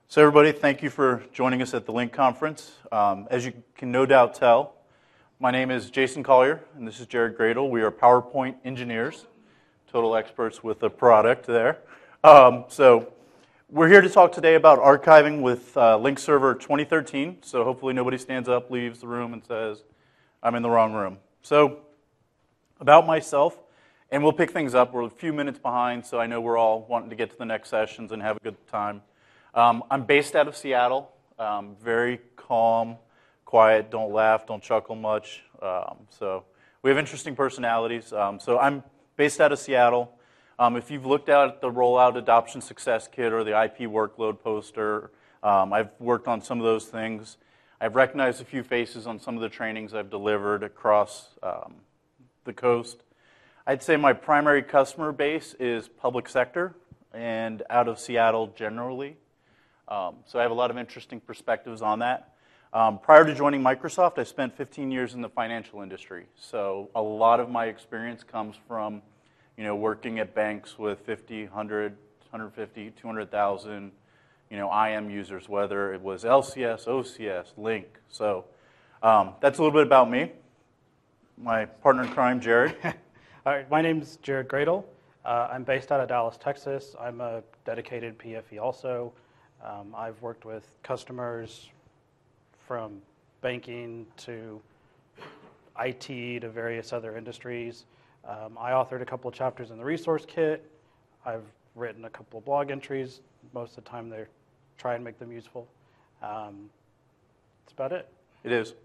So everybody, thank you for joining us at the Link Conference. As you can no doubt tell, my name is Jason Collier, and this is Jared Gradle. We are PowerPoint engineers, total experts with the product there. So we're here to talk today about archiving with Link Server 2013. So hopefully nobody stands up, leaves the room, and says, I'm in the wrong room. So about myself, and we'll pick things up. We're a few minutes behind, so I know we're all wanting to get to the next sessions and have a good time. I'm based out of Seattle, very calm, quiet, don't laugh, don't chuckle much. So we have interesting personalities. So I'm based out of Seattle. If you've looked at the Rollout Adoption Success Kit or the IP Workload poster, I've worked on some of those things. I've recognized a few faces on some of the trainings I've delivered across the coast. I'd say my primary customer base is public sector and out of Seattle generally. So I have a lot of interesting perspectives on that. Prior to joining Microsoft, I spent 15 years in the financial industry. So a lot of my experience comes from, working at banks with 50, 100, 150, 200,000, IM users, whether it was LCS, OCS, Link. So that's a little bit about me. My partner in crime, Jared. All right, my name's Jared Gradle. I'm based out of Dallas, Texas. I'm a dedicated PFE also. I've worked with customers from banking to IT to various other industries. I authored a couple of chapters in the resource kit. I've written a couple of blog entries. Most of the time they try and make them useful. That's about it. It is.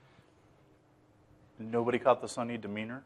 Nobody caught the sunny demeanor?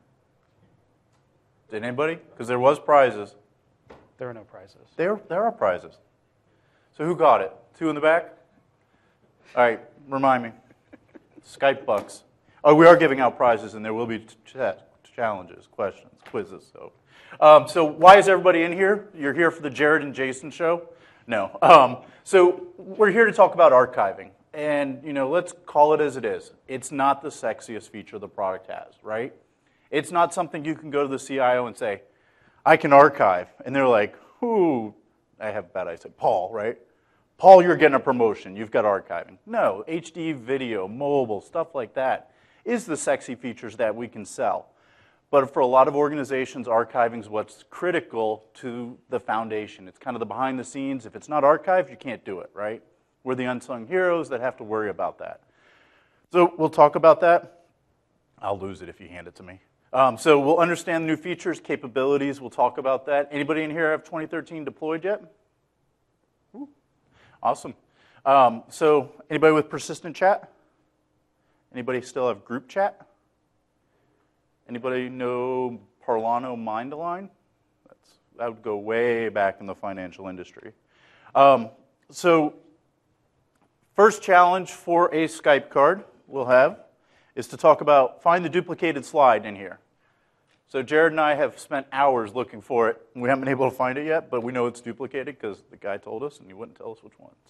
Did anybody? Because there was prizes. There are no prizes. There are prizes. So who got it? Two in the back? All right, remind me. Skype bucks. Oh, we are giving out prizes, and there will be challenges, questions, quizzes. So why is everybody in here? You're here for the Jared and Jason show? No. So we're here to talk about archiving. And, let's call it as it is. It's not the sexiest feature the product has, right? It's not something you can go to the CIO and say, I can archive. And they're like, who? I have bad eyesight. Paul, right? Paul, you're getting a promotion. You've got archiving. No, HD video, mobile, stuff like that is the sexy features that we can sell. But for a lot of organizations, archiving is what's critical to the foundation. It's kind of the behind the scenes. If it's not archived, you can't do it, right? We're the unsung heroes that have to worry about that. So we'll talk about that. I'll lose it if you hand it to me. So we'll understand the new features, capabilities. We'll talk about that. Anybody in here have 2013 deployed yet? Ooh, awesome. So anybody with persistent chat? Anybody still have group chat? Anybody know Parlano Mind-Align? That would go way back in the financial industry. So first challenge for a Skype card we'll have is to talk about, find the duplicated slide in here. So Jared and I have spent hours looking for it. We haven't been able to find it yet, but we know it's duplicated because the guy told us and he wouldn't tell us which one.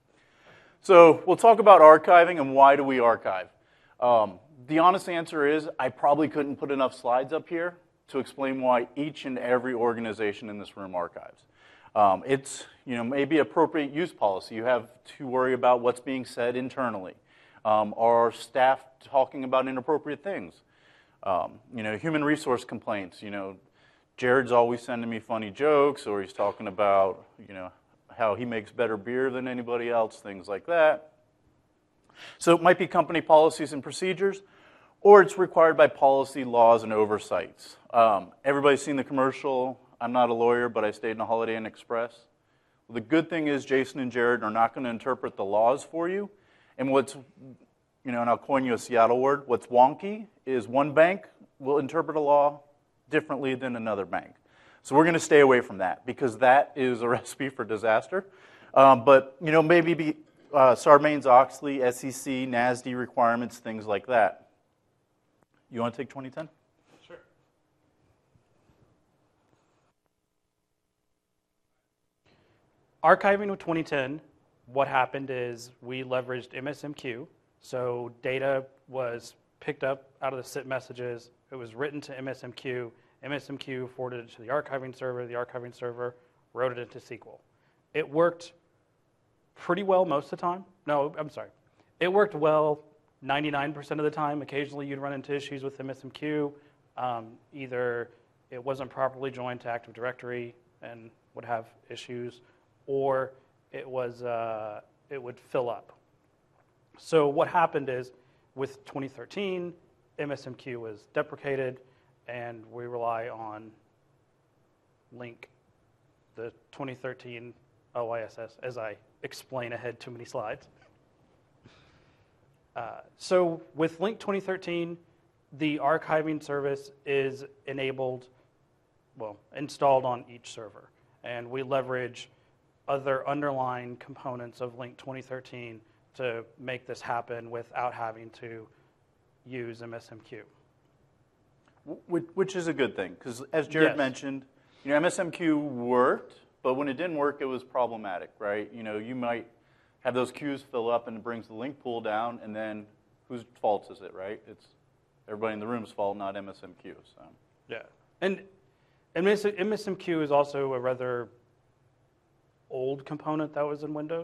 So we'll talk about archiving and why do we archive. The honest answer is I probably couldn't put enough slides up here to explain why each and every organization in this room archives. It's maybe appropriate use policy. You have to worry about what's being said internally. Are staff talking about inappropriate things? Human resource complaints. Jared's always sending me funny jokes, or he's talking about, how he makes better beer than anybody else, things like that. So it might be company policies and procedures, or it's required by policy, laws, and oversights. Everybody's seen the commercial, I'm not a lawyer, but I stayed in a Holiday Inn Express. Well, the good thing is Jason and Jared are not going to interpret the laws for you. And what's, and I'll coin you a Seattle word, what's wonky is one bank will interpret a law differently than another bank. So we're going to stay away from that because that is a recipe for disaster. But, maybe Sarbanes-Oxley, SEC, NASD requirements, things like that. You want to take 2010? Sure. Archiving with 2010, what happened is we leveraged MSMQ. So data was picked up out of the SIP messages. It was written to MSMQ. MSMQ forwarded it to the archiving server. The archiving server wrote it into SQL. It worked pretty well most of the time. No, I'm sorry. It worked well 99% of the time. Occasionally you'd run into issues with MSMQ. Either it wasn't properly joined to Active Directory and would have issues, or it would fill up. So what happened is, with 2013, MSMQ was deprecated, and we rely on Link, the 2013 OISS, as I explain ahead too many slides. So with Link 2013, the archiving service is installed on each server. And we leverage other underlying components of Link 2013 to make this happen without having to use MSMQ. Which is a good thing, because as Jared mentioned, MSMQ worked, but when it didn't work, it was problematic, right? You might have those queues fill up and it brings the link pool down, and then whose fault is it, right? It's everybody in the room's fault, not MSMQ. So. Yeah, and MSMQ is also a rather old component that was in Windows.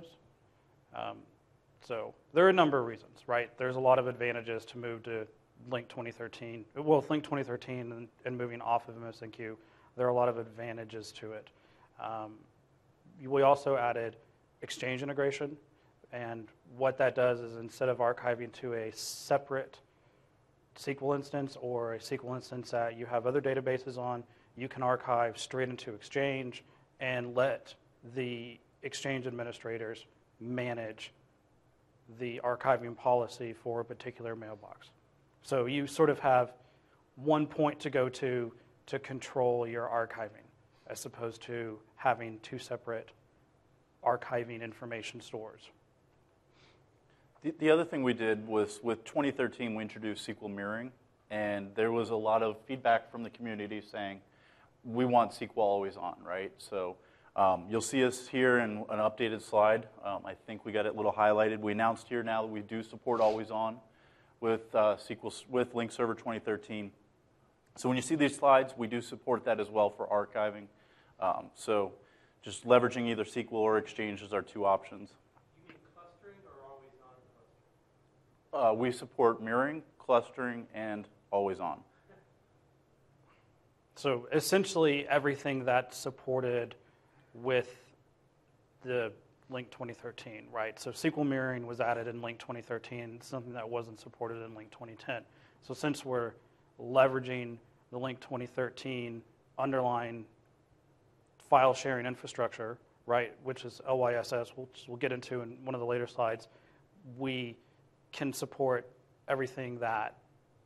So there are a number of reasons, right? There's a lot of advantages to move to Link 2013. Well, Link 2013 and moving off of MSMQ, there are a lot of advantages to it. We also added Exchange integration, and what that does is instead of archiving to a separate SQL instance or a SQL instance that you have other databases on, you can archive straight into Exchange and let the Exchange administrators manage the archiving policy for a particular mailbox. So you sort of have one point to go to control your archiving, as opposed to having two separate archiving information stores. The other thing we did was with 2013, we introduced SQL mirroring, and there was a lot of feedback from the community saying, we want SQL always on, right? So you'll see us here in an updated slide. I think we got it a little highlighted. We announced here now that we do support always on with with Link Server 2013. So when you see these slides, we do support that as well for archiving. So just leveraging either SQL or Exchange is our two options. You mean clustering or always on clustering? We support mirroring, clustering, and always on. So essentially everything that's supported with the Link 2013, right? So SQL mirroring was added in Link 2013, something that wasn't supported in Link 2010. So since we're leveraging the Link 2013 underlying file sharing infrastructure, right, which is OISS, which we'll get into in one of the later slides, we can support everything that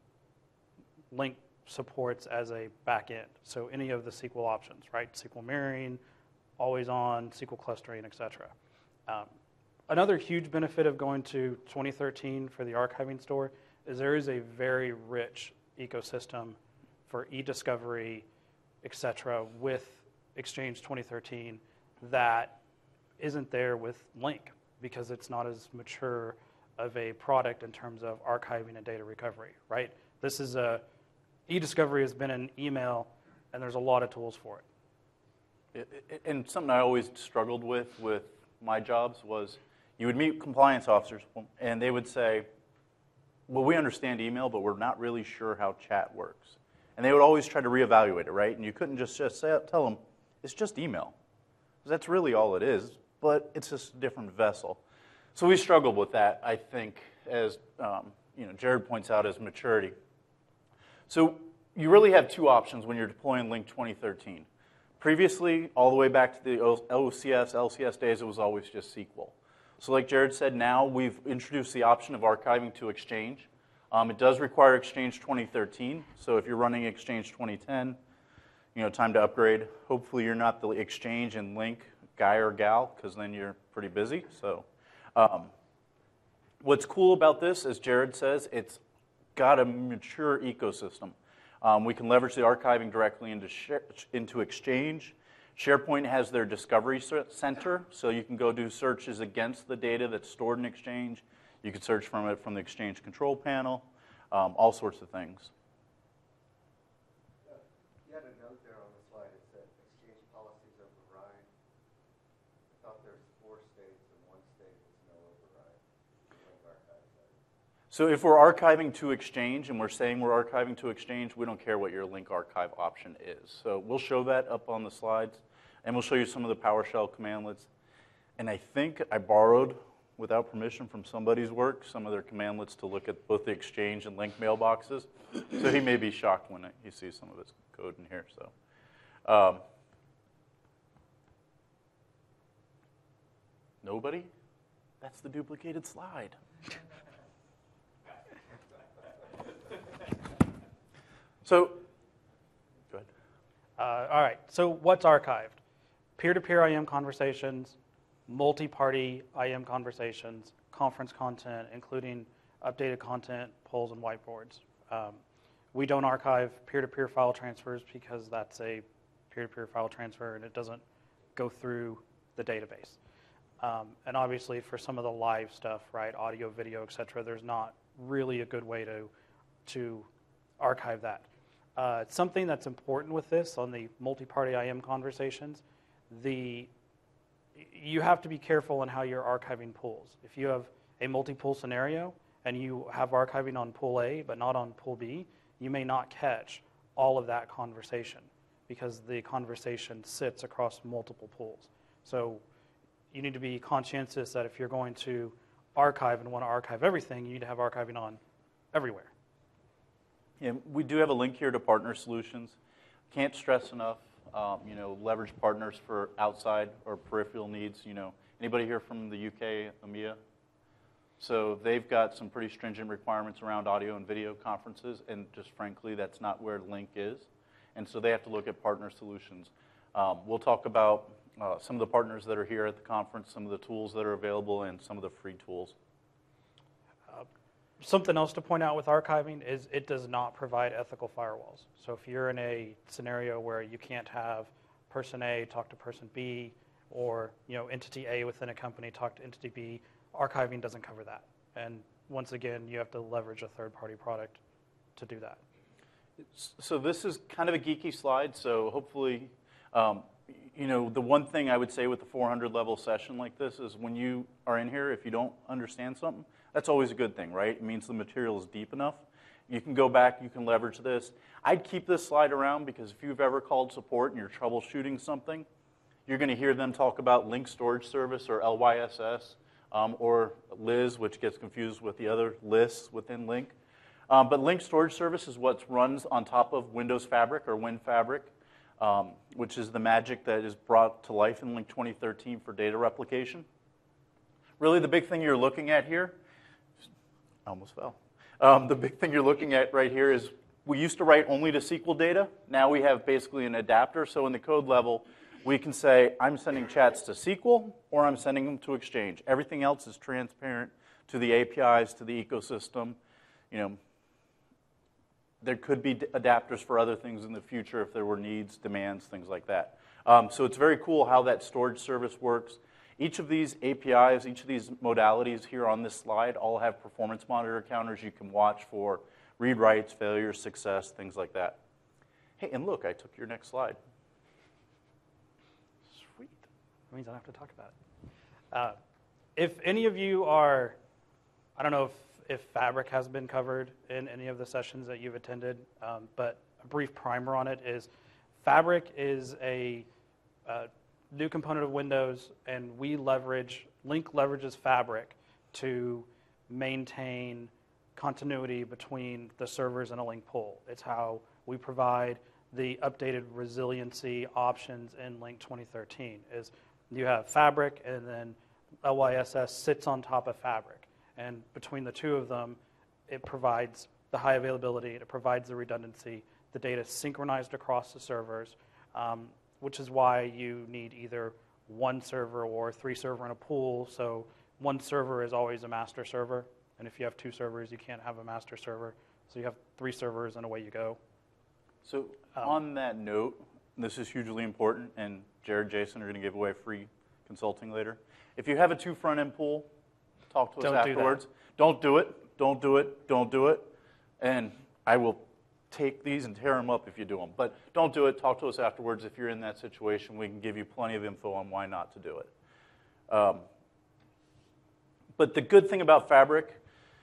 Link supports as a backend. So any of the SQL options, right? SQL mirroring, always on, SQL clustering, et cetera. Another huge benefit of going to 2013 for the archiving store is there is a very rich ecosystem for e-discovery, et cetera, with Exchange 2013 that isn't there with Link because it's not as mature of a product in terms of archiving and data recovery, right? This is e-discovery has been an email, and there's a lot of tools for it. And something I always struggled with my jobs was you would meet compliance officers, and they would say, well, we understand email, but we're not really sure how chat works. And they would always try to reevaluate it, right? And you couldn't just tell them, it's just email. That's really all it is, but it's just a different vessel. So we struggled with that, I think, as Jared points out, as maturity. So you really have two options when you're deploying Link 2013. Previously, all the way back to the OCS, LCS days, it was always just SQL. So like Jared said, now we've introduced the option of archiving to Exchange. It does require Exchange 2013, so if you're running Exchange 2010, time to upgrade. Hopefully you're not the Exchange and Link guy or gal, because then you're pretty busy. So what's cool about this, as Jared says, it's got a mature ecosystem. We can leverage the archiving directly into Exchange. SharePoint has their Discovery Center, so you can go do searches against the data that's stored in Exchange. You can search from it from the Exchange control panel, all sorts of things. You had a note there on the slide. It said Exchange policies override. I thought there's 4 states and 1 state. So if we're archiving to Exchange and we're saying we're archiving to Exchange, we don't care what your link archive option is. So we'll show that up on the slides, and we'll show you some of the PowerShell commandlets. And I think I borrowed, without permission from somebody's work, some of their commandlets to look at both the Exchange and link mailboxes. So he may be shocked when he sees some of his code in here. So, nobody? That's the duplicated slide. So, go ahead. All right, so what's archived? Peer-to-peer IM conversations, multi-party IM conversations, conference content, including updated content, polls, and whiteboards. We don't archive peer-to-peer file transfers because that's a peer-to-peer file transfer and it doesn't go through the database. And obviously for some of the live stuff, right, audio, video, et cetera, there's not really a good way to archive that. Something that's important with this on the multi-party IM conversations, you have to be careful in how you're archiving pools. If you have a multi-pool scenario and you have archiving on pool A but not on pool B, you may not catch all of that conversation because the conversation sits across multiple pools. So you need to be conscientious that if you're going to archive and want to archive everything, you need to have archiving on everywhere. Yeah, we do have a link here to Partner Solutions. Can't stress enough, leverage partners for outside or peripheral needs. Anybody here from the UK, EMEA? So they've got some pretty stringent requirements around audio and video conferences, and just frankly, that's not where Link is. And so they have to look at Partner Solutions. We'll talk about some of the partners that are here at the conference, some of the tools that are available, and some of the free tools. Something else to point out with archiving is it does not provide ethical firewalls. So if you're in a scenario where you can't have person A talk to person B, or entity A within a company talk to entity B, archiving doesn't cover that. And once again, you have to leverage a third-party product to do that. So this is kind of a geeky slide, so hopefully, the one thing I would say with the 400-level session like this is when you are in here, if you don't understand something, that's always a good thing, right? It means the material is deep enough. You can go back, you can leverage this. I'd keep this slide around because if you've ever called support and you're troubleshooting something, you're going to hear them talk about Link Storage Service or LYSS or Liz, which gets confused with the other lists within Link. But Link Storage Service is what runs on top of Windows Fabric or WinFabric, which is the magic that is brought to life in Link 2013 for data replication. Really, the big thing you're looking at here, I almost fell. The big thing you're looking at right here is we used to write only to SQL data. Now we have basically an adapter. So in the code level, we can say, I'm sending chats to SQL or I'm sending them to Exchange. Everything else is transparent to the APIs, to the ecosystem. There could be adapters for other things in the future if there were needs, demands, things like that. So it's very cool how that storage service works. Each of these APIs, each of these modalities here on this slide all have performance monitor counters you can watch for read writes, failures, success, things like that. Hey, and look, I took your next slide. Sweet. That means I don't have to talk about it. If any of you are, I don't know if Fabric has been covered in any of the sessions that you've attended, but a brief primer on it is Fabric is a new component of Windows, and Link leverages Fabric to maintain continuity between the servers in a Link pool. It's how we provide the updated resiliency options in Link 2013. Is you have Fabric, and then LYSS sits on top of Fabric. And between the two of them, it provides the high availability, it provides the redundancy, the data is synchronized across the servers, which is why you need either one server or 3 server in a pool. So one server is always a master server, and if you have 2 servers, you can't have a master server. So you have 3 servers, and away you go. So on that note, this is hugely important, and Jared, Jason are going to give away free consulting later. If you have a 2 front-end pool, talk to us afterwards. Don't do it. Don't do it. Don't do it. And I will take these and tear them up if you do them. But don't do it. Talk to us afterwards. If you're in that situation, we can give you plenty of info on why not to do it. But the good thing about Fabric,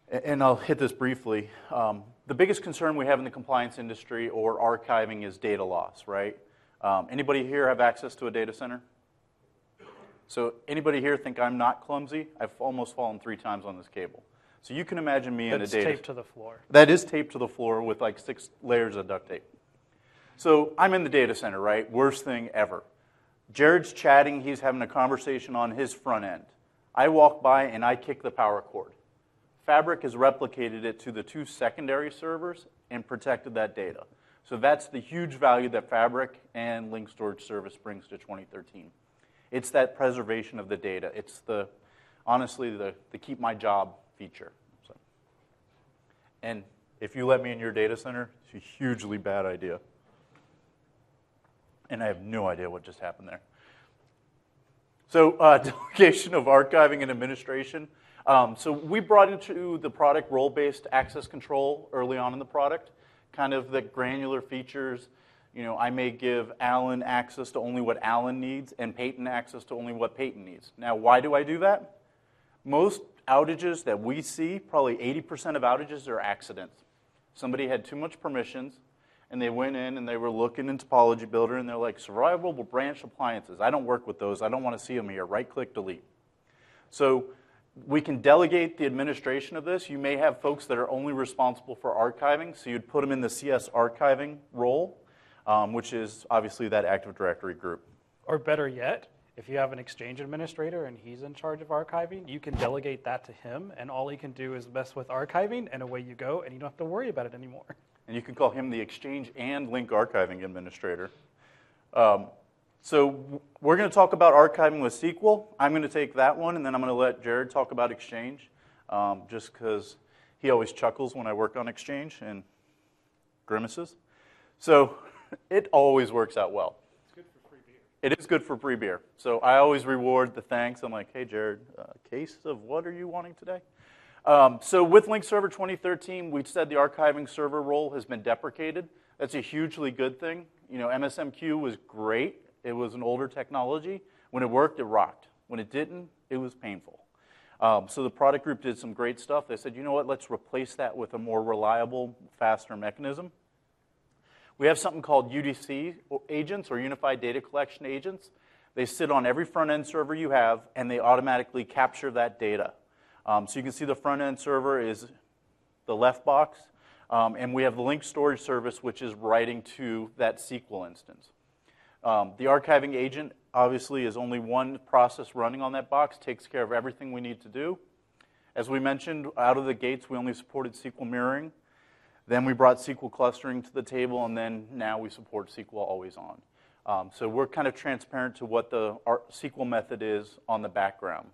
and I'll hit this briefly. The biggest concern we have in the compliance industry or archiving is data loss, right? Anybody here have access to a data center? So anybody here think I'm not clumsy? I've almost fallen 3 times on this cable. So you can imagine me in a It's data. taped to the floor. That is taped to the floor with like 6 layers of duct tape. So I'm in the data center, right? Worst thing ever. Jared's chatting. He's having a conversation on his front end. I walk by and I kick the power cord. Fabric has replicated it to the 2 secondary servers and protected that data. So that's the huge value that Fabric and Link Storage Service brings to 2013. It's that preservation of the data. It's honestly the keep my job feature. So, and if you let me in your data center, it's a hugely bad idea. And I have no idea what just happened there. So delegation of archiving and administration. So we brought into the product role-based access control early on in the product, kind of the granular features. You know, I may give Alan access to only what Alan needs and Peyton access to only what Peyton needs. Now, why do I do that? Most outages that we see, probably 80% of outages are accidents. Somebody had too much permissions, and they went in and they were looking in Topology Builder, and they're like, survivable branch appliances. I don't work with those. I don't want to see them here. Right-click, delete. So we can delegate the administration of this. You may have folks that are only responsible for archiving, so you'd put them in the CS archiving role, which is obviously that Active Directory group. Or better yet, if you have an Exchange administrator and he's in charge of archiving, you can delegate that to him, and all he can do is mess with archiving, and away you go, and you don't have to worry about it anymore. And you can call him the Exchange and Link Archiving Administrator. So we're going to talk about archiving with SQL. I'm going to take that one, and then I'm going to let Jared talk about Exchange, just because he always chuckles when I work on Exchange and grimaces. So it always works out well. It's good for free beer. It is good for free beer. So I always reward the thanks. I'm like, hey, Jared, case of what are you wanting today? So with Link Server 2013, we said the archiving server role has been deprecated. That's a hugely good thing. You know, MSMQ was great. It was an older technology. When it worked, it rocked. When it didn't, it was painful. So the product group did some great stuff. They said, you know what, let's replace that with a more reliable, faster mechanism. We have something called UDC agents, or Unified Data Collection agents. They sit on every front-end server you have, and they automatically capture that data. So you can see the front-end server is the left box, and we have the Link Storage Service, which is writing to that SQL instance. The archiving agent, obviously, is only one process running on that box, takes care of everything we need to do. As we mentioned, out of the gates, we only supported SQL mirroring. Then we brought SQL clustering to the table, and then now we support SQL always on. So we're kind of transparent to what the SQL method is on the background.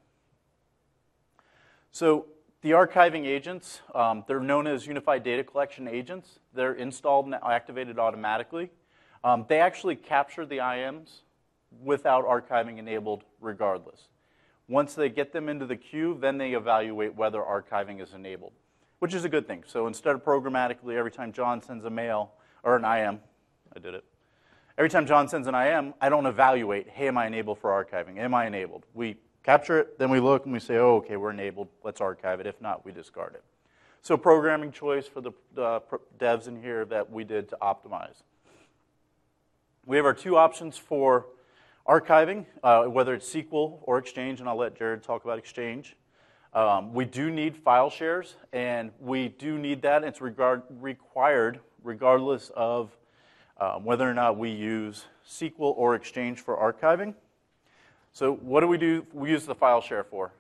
So the archiving agents, they're known as Unified Data Collection agents. They're installed and activated automatically. They actually capture the IMs without archiving enabled regardless. Once they get them into the queue, then they evaluate whether archiving is enabled, which is a good thing. So instead of programmatically, every time John sends a mail, or an IM, I did it. Every time John sends an IM, I don't evaluate, hey, am I enabled for archiving? Am I enabled? We capture it, then we look and we say, oh, okay, we're enabled, let's archive it. If not, we discard it. So programming choice for the devs in here that we did to optimize. We have our 2 options for archiving, whether it's SQL or Exchange, and I'll let Jared talk about Exchange. We do need file shares, and we do need that. It's required regardless of whether or not we use SQL or Exchange for archiving. So what do? We use the file share for.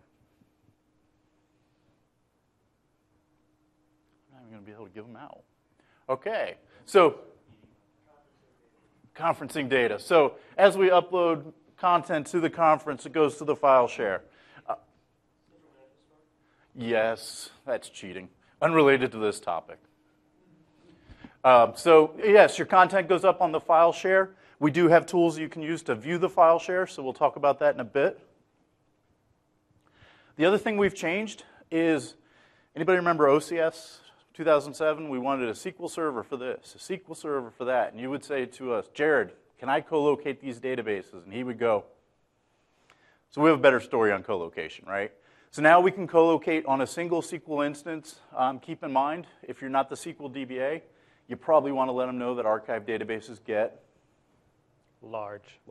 I'm not even going to be able to give them out. Okay, so conferencing data. So as we upload content to the conference, it goes to the file share. Yes, that's cheating. Unrelated to this topic. So yes, your content goes up on the file share. We do have tools you can use to view the file share, so we'll talk about that in a bit. The other thing we've changed is, anybody remember OCS 2007? We wanted a SQL server for this, a SQL server for that, and you would say to us, Jared, can I co-locate these databases? And he would go. So we have a better story on co-location, right? So now we can co-locate on a single SQL instance. Keep in mind, if you're not the SQL DBA, you probably want to let them know that archive databases get Large.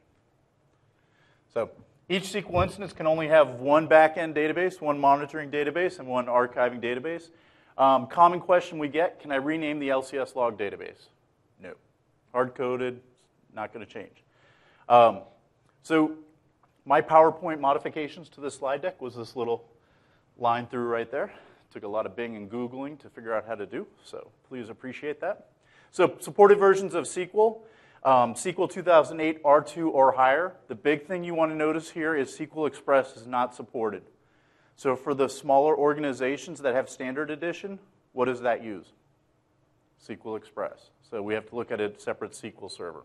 So each SQL instance can only have one backend database, one monitoring database, and one archiving database. Common question we get, can I rename the LCS log database? No. Hard-coded, not going to change. So my PowerPoint modifications to this slide deck was this little line through right there. Took a lot of Bing and Googling to figure out how to do, so please appreciate that. So supported versions of SQL. SQL 2008 R2 or higher. The big thing you want to notice here is SQL Express is not supported. So for the smaller organizations that have standard edition, what does that use? SQL Express. So we have to look at a separate SQL server.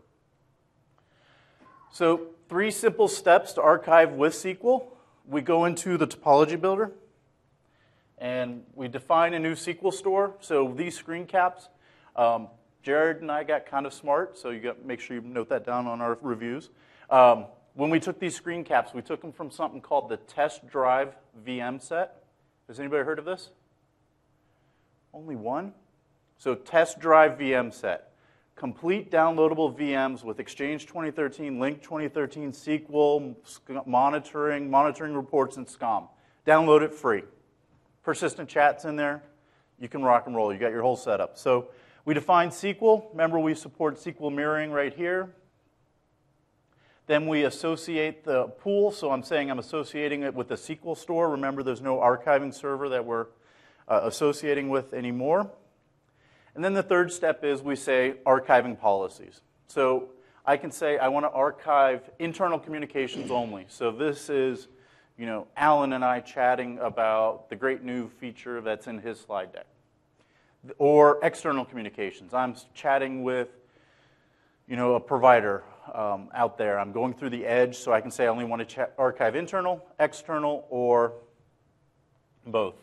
So 3 simple steps to archive with SQL. We go into the topology builder, and we define a new SQL store. So these screen caps, Jared and I got kind of smart, so you got to make sure you note that down on our reviews. When we took these screen caps, we took them from something called the Test Drive VM set. Has anybody heard of this? Only one? So Test Drive VM set. Complete downloadable VMs with Exchange 2013, Link 2013, SQL, monitoring reports, and SCOM. Download it free. Persistent chat's in there. You can rock and roll. You got your whole setup. So we define SQL. Remember, we support SQL mirroring right here. Then we associate the pool. So I'm saying I'm associating it with the SQL store. Remember, there's no archiving server that we're associating with anymore. And then the third step is we say archiving policies. So I can say I want to archive internal communications only. So this is, Alan and I chatting about the great new feature that's in his slide deck. Or external communications. I'm chatting with, a provider out there. I'm going through the edge, so I can say I only want to archive internal, external, or both.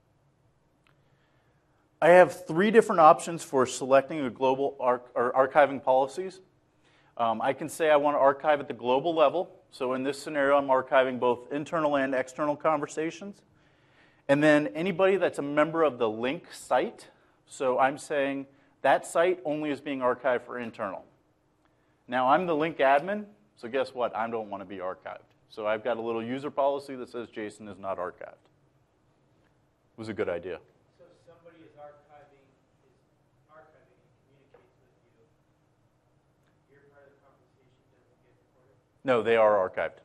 I have 3 different options for selecting a global or archiving policies. I can say I want to archive at the global level. So in this scenario, I'm archiving both internal and external conversations. And then anybody that's a member of the Link site, so I'm saying that site only is being archived for internal. Now, I'm the Link admin, so guess what? I don't want to be archived. So I've got a little user policy that says Jason is not archived. It was a good idea. So if somebody is archiving and communicates with you, your part of the conversation doesn't get recorded? No, they are archived.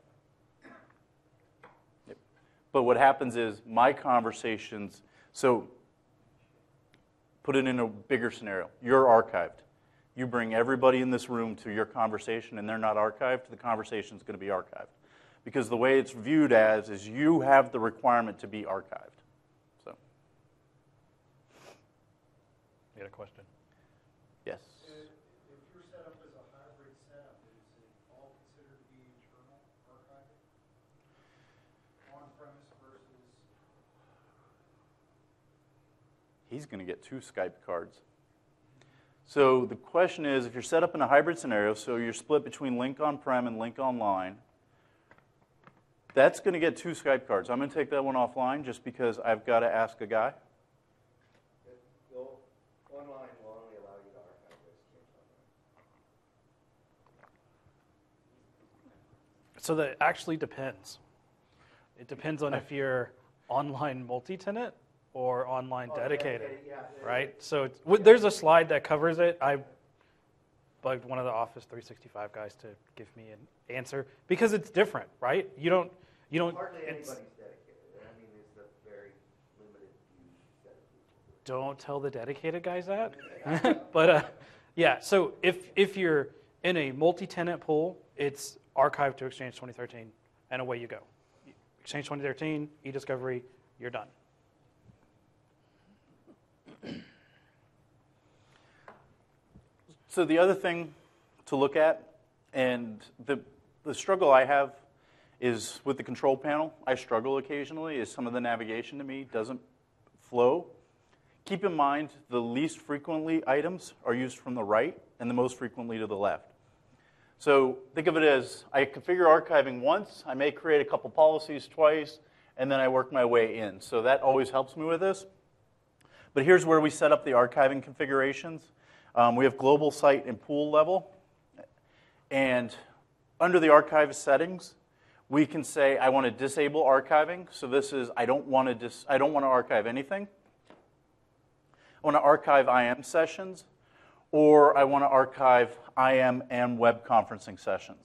Yep. But what happens is my conversations, so put it in a bigger scenario. You're archived. You bring everybody in this room to your conversation and they're not archived, the conversation is going to be archived. Because the way it's viewed as is you have the requirement to be archived. So, You had a question? yes. If you're set up as a hybrid setup, is it all considered to be internal archiving? On-premise versus... He's going to get 2 Skype cards. So the question is, if you're set up in a hybrid scenario, so you're split between Link on-prem and Link online, that's going to get 2 Skype cards. I'm going to take that one offline just because I've got to ask a guy. Online will only allow you to archive those changes. So that actually depends. It depends on if you're online multi-tenant or online dedicated, right? So there's a slide that covers it. I bugged one of the Office 365 guys to give me an answer because it's different, right? You don't. Hardly anybody's dedicated. I mean, it's a very limited set of people. Don't tell the dedicated guys that. But yeah, so if you're in a multi-tenant pool, it's archived to Exchange 2013, and away you go. Exchange 2013, eDiscovery, you're done. So the other thing to look at, and the struggle I have is with the control panel. I struggle occasionally, is some of the navigation to me doesn't flow. Keep in mind, the least frequently items are used from the right and the most frequently to the left. So think of it as I configure archiving once, I may create a couple policies twice, and then I work my way in. So that always helps me with this. But here's where we set up the archiving configurations. We have global site and pool level. And under the archive settings, we can say I want to disable archiving. So this is I don't want to archive anything. I want to archive IM sessions, or I want to archive IM and web conferencing sessions.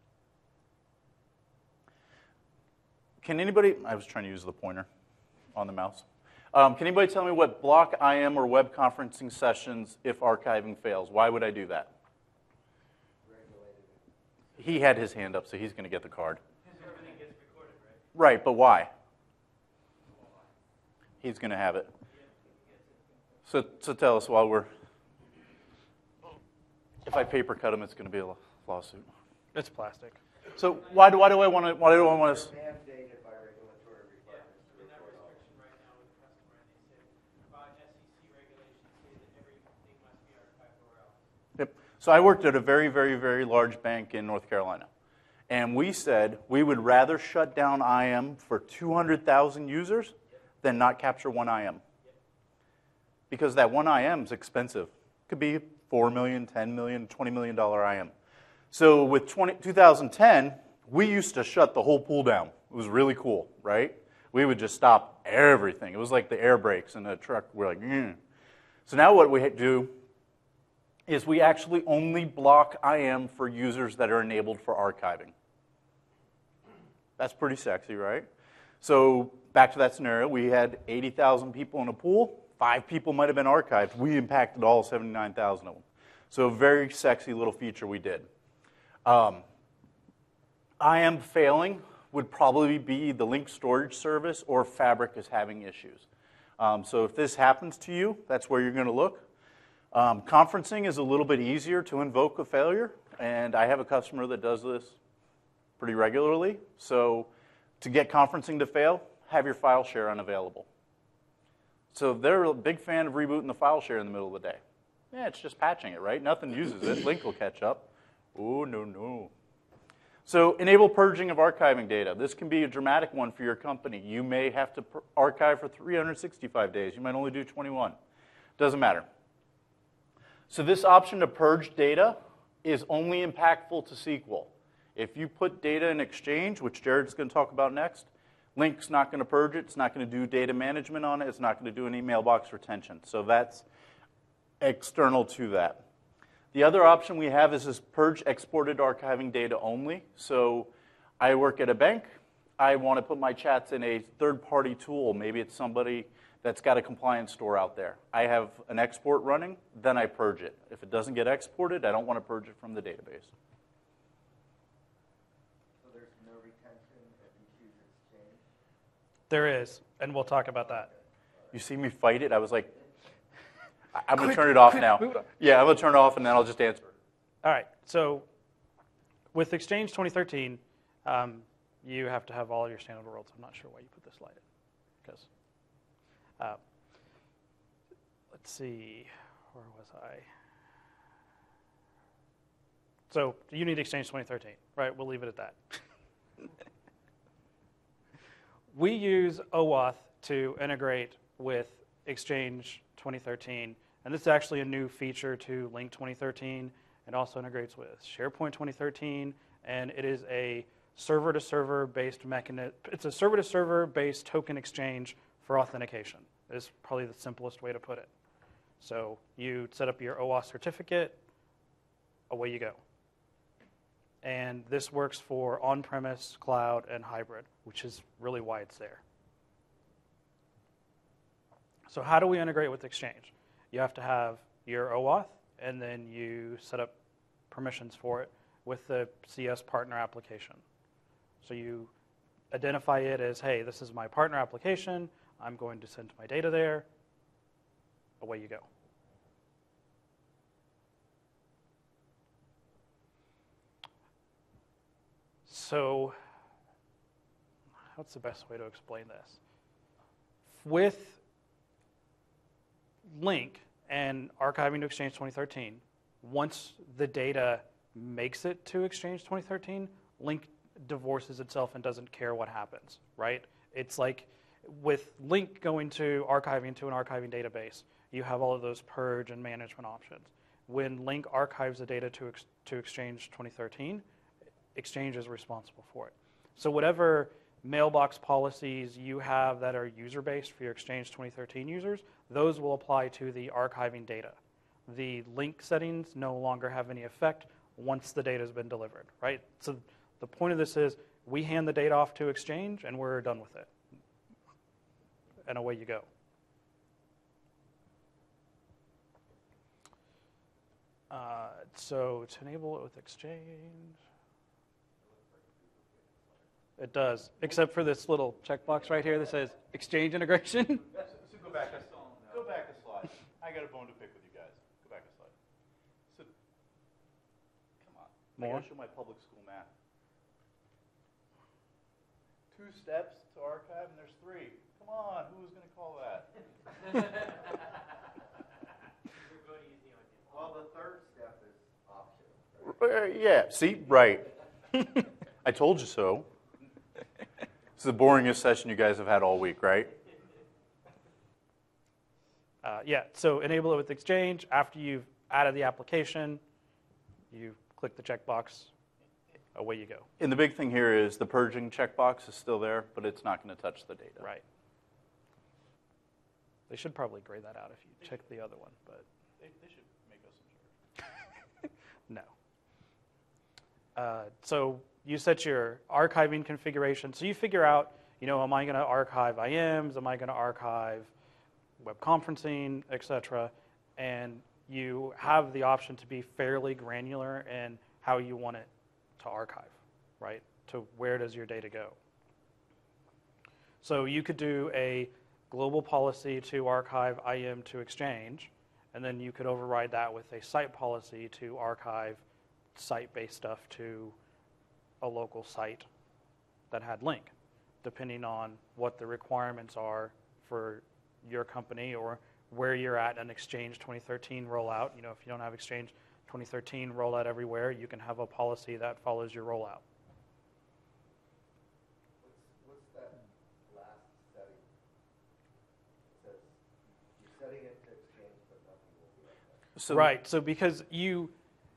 Can anybody, I was trying to use the pointer on the mouse. Can anybody tell me what block IM or web conferencing sessions if archiving fails? Why would I do that? He had his hand up, so he's going to get the card. Everything gets recorded, right? Right, but why? He's going to have it. So tell us while we're... If I paper cut him, it's going to be a lawsuit. It's plastic. So why do I want to... Mandated by regulatory requirements to In that record all. restriction right now with the customer, and they say, SEC regulations say that everything must be archived or else. Yep. So I worked at a very, very, very large bank in North Carolina. And we said we would rather shut down IM for 200,000 users than not capture one IM. Because that one IM is expensive. It could be $4 million, $10 million, $20 million IM. So with 2010, we used to shut the whole pool down. It was really cool, right? We would just stop everything. It was like the air brakes in a truck. We're like, So now what we do is we actually only block IM for users that are enabled for archiving. That's pretty sexy, right? So back to that scenario, we had 80,000 people in a pool. 5 people might have been archived. We impacted all 79,000 of them. So a very sexy little feature we did. IM failing would probably be the link storage service or Fabric is having issues. So if this happens to you, that's where you're going to look. Conferencing is a little bit easier to invoke a failure, and I have a customer that does this pretty regularly. So to get conferencing to fail, have your file share unavailable. So they're a big fan of rebooting the file share in the middle of the day. Yeah, it's just patching it, right? Nothing uses it. Link will catch up. Oh, no. So enable purging of archiving data. This can be a dramatic one for your company. You may have to archive for 365 days. You might only do 21. Doesn't matter. So this option to purge data is only impactful to SQL. If you put data in Exchange, which Jared's going to talk about next, Link's not going to purge it. It's not going to do data management on it. It's not going to do any mailbox retention. So that's external to that. The other option we have is this purge exported archiving data only. So I work at a bank. I want to put my chats in a third-party tool. Maybe it's somebody that's got a compliance store out there. I have an export running, then I purge it. If it doesn't get exported, I don't want to purge it from the database. So there's no retention if you choose Exchange? There is, and we'll talk about that. You see me fight it? I was like, I'm going to turn it off now. Yeah, I'm going to turn it off, and then I'll just answer. All right, so with Exchange 2013, you have to have all your standard worlds. I'm not sure why you put this slide in, because let's see, where was I? So you need Exchange 2013, right? We'll leave it at that. We use OAuth to integrate with Exchange 2013, and this is actually a new feature to Link 2013. It also integrates with SharePoint 2013, and it is a server-to-server based mechanism. It's a server-to-server based token exchange for authentication. Is probably the simplest way to put it. So you set up your OAuth certificate, away you go. And this works for on-premise, cloud, and hybrid, which is really why it's there. So how do we integrate with Exchange? You have to have your OAuth, and then you set up permissions for it with the CS partner application. So you identify it as, hey, this is my partner application. I'm going to send my data there. Away you go. So what's the best way to explain this? With Link and archiving to Exchange 2013, once the data makes it to Exchange 2013, Link divorces itself and doesn't care what happens, right? It's like with Link going to archiving to an archiving database, you have all of those purge and management options. When Link archives the data to Exchange 2013, Exchange is responsible for it. So whatever mailbox policies you have that are user-based for your Exchange 2013 users, those will apply to the archiving data. The Link settings no longer have any effect once the data has been delivered, right? So the point of this is we hand the data off to Exchange and we're done with it. And away you go. So to enable it with Exchange, it does, except for this little checkbox right here that says Exchange integration. So go back. Go back a slide. I got a bone to pick with you guys. Go back a slide. So, come on. I More? gotta show my public school math. 2 steps to archive, and there's 3. Come on, who was going to call that? Well, the third step is optional. Yeah. See, right. I told you so. It's the boringest session you guys have had all week, right? Yeah, so enable it with Exchange. After you've added the application, you click the checkbox, away you go. And the big thing here is the purging checkbox is still there, but it's not going to touch the data. Right. They should probably grade that out if you check the other one, but They should make us in charge. no. So you set your archiving configuration. So you figure out, am I going to archive IMs? Am I going to archive web conferencing, et cetera? And you have the option to be fairly granular in how you want it to archive, right? To where does your data go? So you could do a global policy to archive IM to Exchange, and then you could override that with a site policy to archive site-based stuff to a local site that had Link, depending on what the requirements are for your company or where you're at in Exchange 2013 rollout. If you don't have Exchange 2013 rollout everywhere, you can have a policy that follows your rollout. What's that last setting? It says you're setting it to Exchange, but nothing will be like that. So, Right, so because you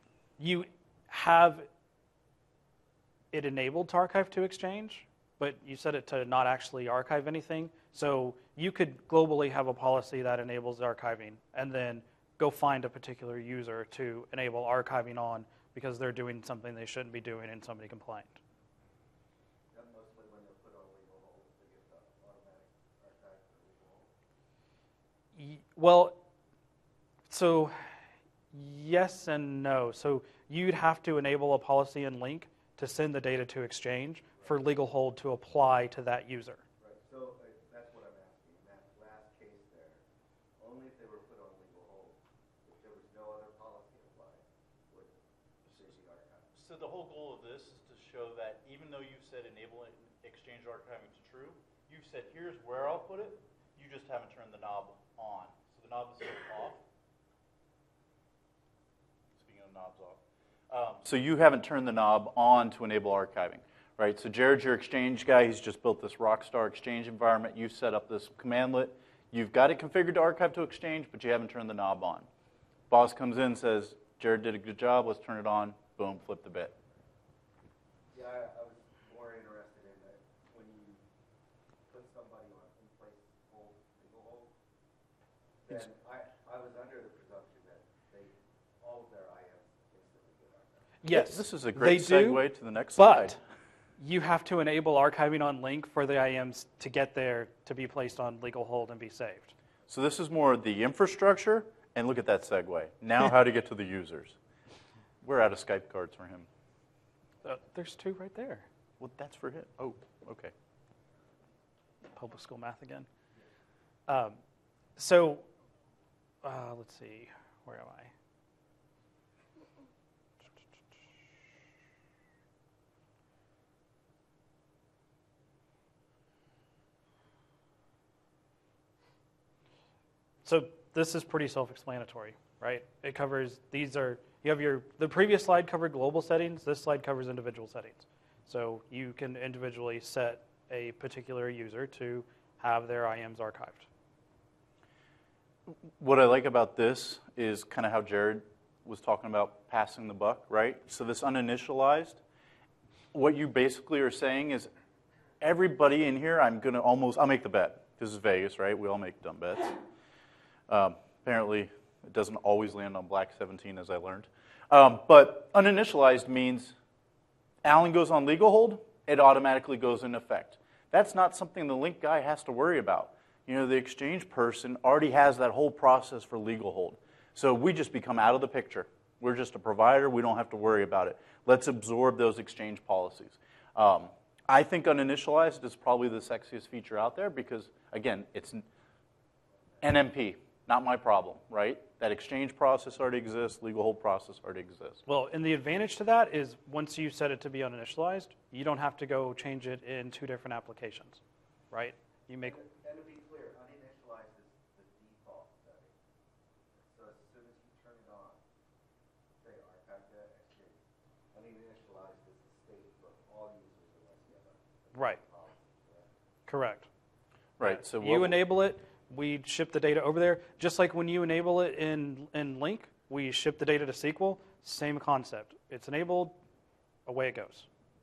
have it enabled to archive to Exchange, but you set it to not actually archive anything. So you could globally have a policy that enables archiving and then go find a particular user to enable archiving on because they're doing something they shouldn't be doing and somebody complained. That mostly when they're put on legal hold, they get the automatic archive for legal hold. Well, so yes and no. So you'd have to enable a policy in Link to send the data to Exchange for legal hold to apply to that user. Right, so that's what I'm asking. In that last case there, only if they were put on legal hold. If there was no other policy applied, would they be archived? So the whole goal of this is to show that even though you've said enable Exchange archiving to true, you've said here's where I'll put it, you just haven't turned the knob on. So the knob is still off. Speaking of knobs off. So you haven't turned the knob on to enable archiving, right? So Jared's your Exchange guy. He's just built this Rockstar Exchange environment. You've set up this commandlet. You've got it configured to archive to Exchange, but you haven't turned the knob on. Boss comes in, says, Jared did a good job. Let's turn it on. Boom, flip the bit. Yeah, I was more interested in that when you put somebody on in-place hold, legal hold, then I was under the presumption that all of their IMs instantly get archived. Yes, This is a great they do, segue to the next slide. but you have to enable archiving on Link for the IMs to get there to be placed on legal hold and be saved. So this is more the infrastructure, and look at that segue. Now how to get to the users. We're out of Skype cards for him. There's 2 right there. Well, that's for him. Oh, okay. Public school math again. Let's see, where am I? So this is pretty self-explanatory, right? It covers, the previous slide covered global settings, this slide covers individual settings. So you can individually set a particular user to have their IAMs archived. What I like about this is kind of how Jared was talking about passing the buck, right? So this uninitialized, what you basically are saying is everybody in here, I'll make the bet. This is Vegas, right? We all make dumb bets. Apparently, it doesn't always land on black 17, as I learned. But uninitialized means Alan goes on legal hold, it automatically goes into effect. That's not something the link guy has to worry about. The exchange person already has that whole process for legal hold. So we just become out of the picture. We're just a provider. We don't have to worry about it. Let's absorb those exchange policies. I think uninitialized is probably the sexiest feature out there because, again, it's NMP, not my problem, right? That exchange process already exists. Legal hold process already exists. Well, and the advantage to that is once you set it to be uninitialized, you don't have to go change it in 2 different applications, right? You make... And to be clear, uninitialized is the default setting. So as soon as you turn it on, say archive to exchange, uninitialized is the state for all users unless you have a Right. policy. Correct. Right. So You enable it, we ship the data over there. Just like when you enable it in Link, we ship the data to SQL, same concept. It's enabled, away it goes.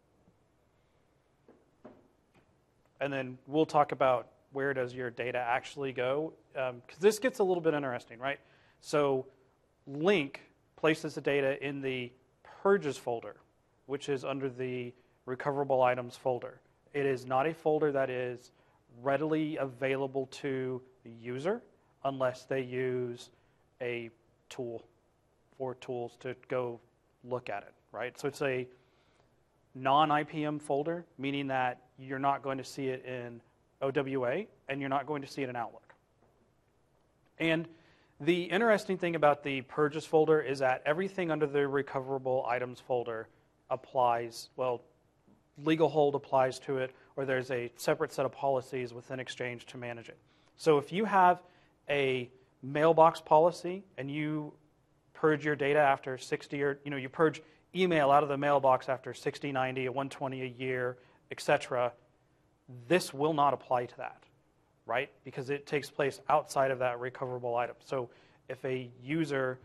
And then we'll talk about where does your data actually go, because this gets a little bit interesting, right? So Link places the data in the purges folder, which is under the recoverable items folder. It is not a folder that is readily available to the user unless they use a tool or tools to go look at it, right? So it's a non-IPM folder, meaning that you're not going to see it in OWA and you're not going to see it in Outlook. And the interesting thing about the purges folder is that everything under the recoverable items folder applies, well, legal hold applies to it, or there's a separate set of policies within Exchange to manage it. So if you have a mailbox policy and you purge your data after 60 or, you purge email out of the mailbox after 60, 90, 120 a year, etc., this will not apply to that, right? Because it takes place outside of that recoverable item. So if a user,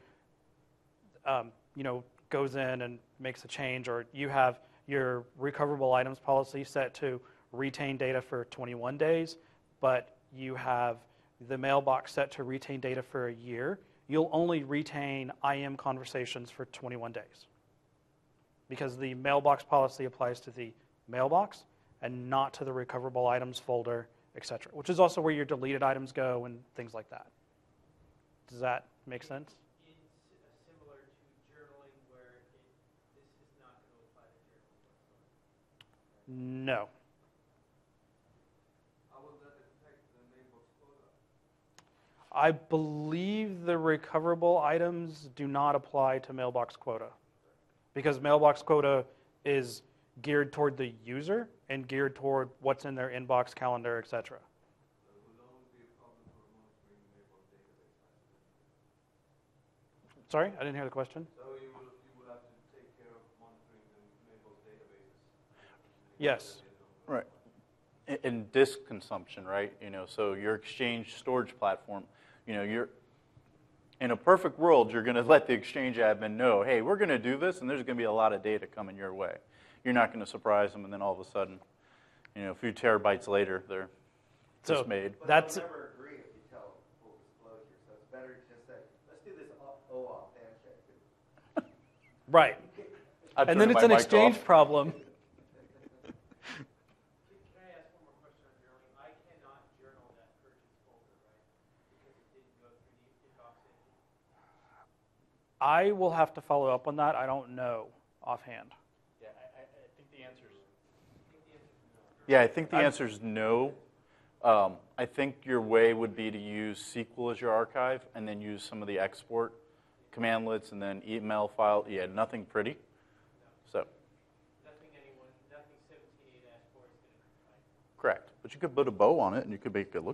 goes in and makes a change, or you have your recoverable items policy set to retain data for 21 days, but you have the mailbox set to retain data for a year, you'll only retain IM conversations for 21 days. Because the mailbox policy applies to the mailbox and not to the recoverable items folder, etc., which is also where your deleted items go and things like that. Does that make sense? It's similar to journaling where this is not going to apply to journaling whatsoever. No. How will that affect the mailbox quota? I believe the recoverable items do not apply to mailbox quota because mailbox quota is geared toward the user and geared toward what's in their inbox, calendar, etc. So it will always be a problem for monitoring the mailbox database. Sorry, I didn't hear the question. So you will have to take care of monitoring the mailbox databases. Yes. Right. And disk consumption, right? So your Exchange storage platform, you're in a perfect world, you're going to let the Exchange admin know, hey, we're going to do this, and there's going to be a lot of data coming your way. You're not going to surprise them, and then all of a sudden, a few terabytes later, they're dismayed. But That's they'll never agree if you tell them full disclosure. So it's better to just say, let's do this OAuth handshake. right. I'd And turn then it's my an mic Exchange off. problem. Can I ask one more question on journaling? I cannot journal that purchase folder, right? Because it didn't go through the inbox engine. I will have to follow up on that. I don't know offhand. Yeah, I think the answer is yeah, I think the answer is no. I think your way would be to use SQL as your archive and then use some of the export commandlets and then email file. Yeah, nothing pretty. So Nothing 17.8-4 is going to comply. correct. But you could put a bow on it and you could make it look.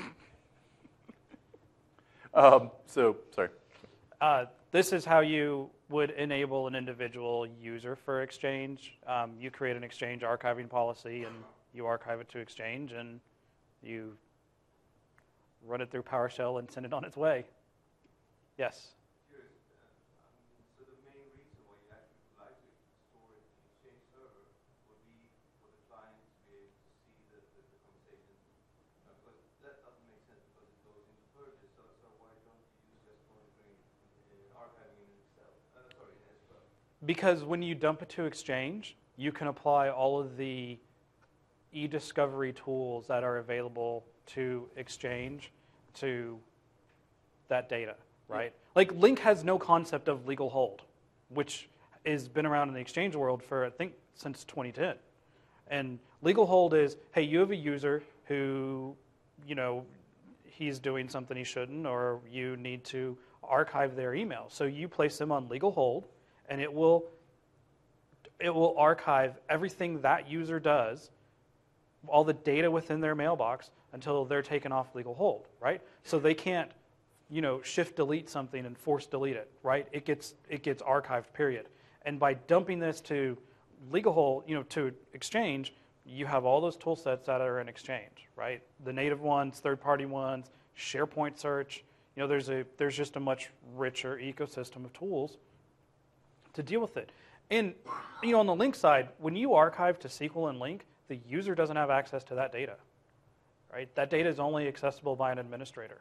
Sorry. This is how you would enable an individual user for Exchange. You create an Exchange archiving policy, and you archive it to Exchange, and you run it through PowerShell and send it on its way. Yes? Curious, so the main reason why you actually would like to store it in the Exchange server would be for the client to be able to see the conversation. Because that doesn't make sense because it goes into purges. So why don't you use just monitoring archiving in Excel? In SQL. Because when you dump it to Exchange, you can apply all of the e-discovery tools that are available to Exchange to that data, right? Like Link has no concept of legal hold, which has been around in the Exchange world for, I think, since 2010. And legal hold is, hey, you have a user who, he's doing something he shouldn't, or you need to archive their email. So you place them on legal hold, and it will archive everything that user does, all the data within their mailbox, until they're taken off legal hold, right? So they can't, shift delete something and force delete it, right? It gets archived, period. And by dumping this to legal hold, to Exchange, you have all those tool sets that are in Exchange, right? The native ones, third-party ones, SharePoint search. There's just a much richer ecosystem of tools to deal with it. And on the Link side, when you archive to SQL and Link, the user doesn't have access to that data, right? That data is only accessible by an administrator.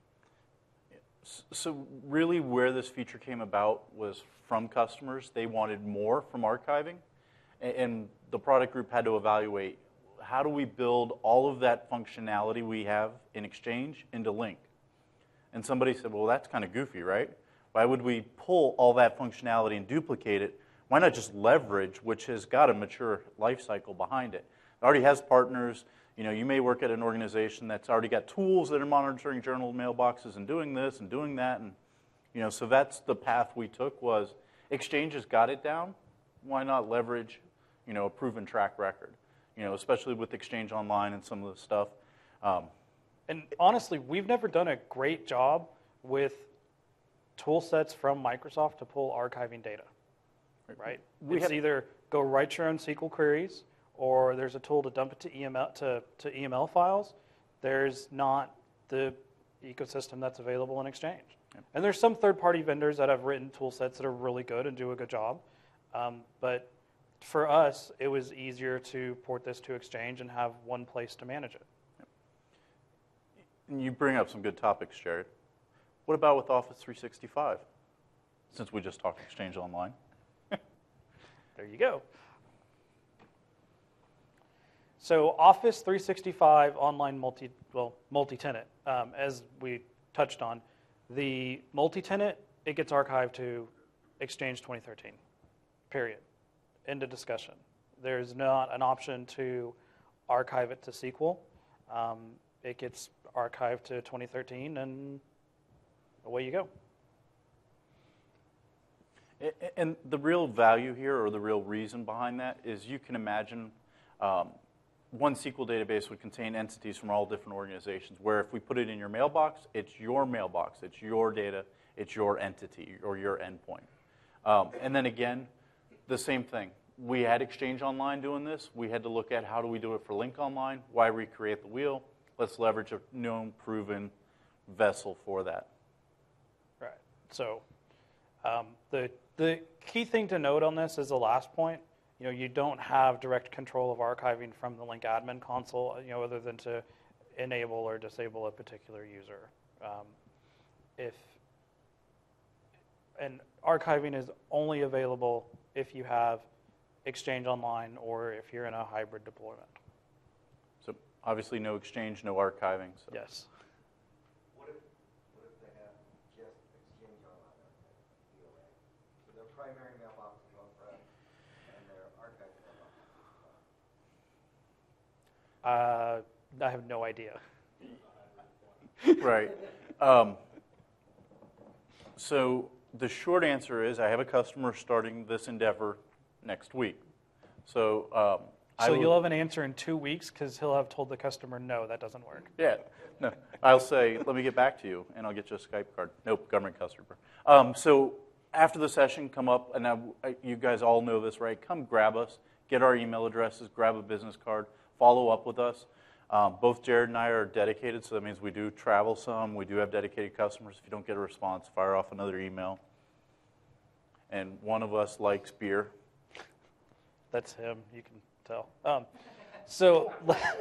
So really where this feature came about was from customers. They wanted more from archiving, and the product group had to evaluate, how do we build all of that functionality we have in Exchange into Link? And somebody said, well, that's kind of goofy, right? Why would we pull all that functionality and duplicate it? Why not just leverage, which has got a mature life cycle behind it? It already has partners. You may work at an organization that's already got tools that are monitoring journal mailboxes and doing this and doing that. And, so that's the path we took was Exchange has got it down. Why not leverage, a proven track record? Especially with Exchange Online and some of the stuff. And honestly, we've never done a great job with tool sets from Microsoft to pull archiving data, right? It's either go write your own SQL queries, or there's a tool to dump it to EML files. There's not the ecosystem that's available in Exchange. Yep. And there's some third-party vendors that have written tool sets that are really good and do a good job. But for us, it was easier to port this to Exchange and have one place to manage it. Yep. And you bring up some good topics, Jared. What about with Office 365? Since we just talked Exchange Online. There you go. So Office 365 online multi-tenant, as we touched on, the multi-tenant, it gets archived to Exchange 2013, period. End of discussion. There's not an option to archive it to SQL. It gets archived to 2013, and away you go. And the real value here, or the real reason behind that, is you can imagine one SQL database would contain entities from all different organizations, where if we put it in your mailbox, it's your mailbox, it's your data, it's your entity, or your endpoint. And then again, the same thing. We had Exchange Online doing this. We had to look at how do we do it for Link Online? Why recreate the wheel? Let's leverage a known, proven vessel for that. Right. So the key thing to note on this is the last point. You don't have direct control of archiving from the Link admin console, other than to enable or disable a particular user. And archiving is only available if you have Exchange Online or if you're in a hybrid deployment. So obviously no Exchange, no archiving. So. Yes. What if they have just Exchange Online DOA? So their primary mailbox is on-prem, and their archive mailbox is I have no idea. Right. So the short answer is I have a customer starting this endeavor next week. So You'll have an answer in 2 weeks because he'll have told the customer, no, that doesn't work. Yeah. No, I'll say, let me get back to you, and I'll get you a Skype card. Nope, government customer. So after the session, come up, and you guys all know this, right? Come grab us, get our email addresses, grab a business card, follow up with us. Both Jared and I are dedicated, so that means we do travel some. We do have dedicated customers. If you don't get a response, fire off another email. And one of us likes beer. That's him. You can tell. So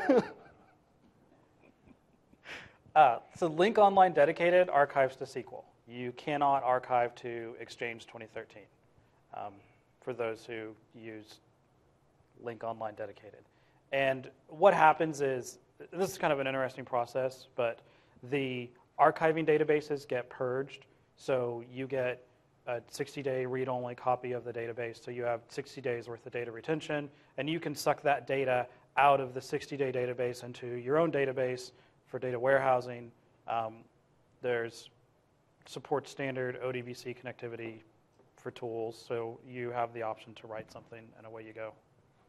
Link Online Dedicated archives to SQL. You cannot archive to Exchange 2013 for those who use Link Online Dedicated. And what happens is, this is kind of an interesting process, but the archiving databases get purged, so you get a 60-day read-only copy of the database, so you have 60 days worth of data retention, and you can suck that data out of the 60-day database into your own database for data warehousing. There's support standard ODBC connectivity for tools, so you have the option to write something, and away you go.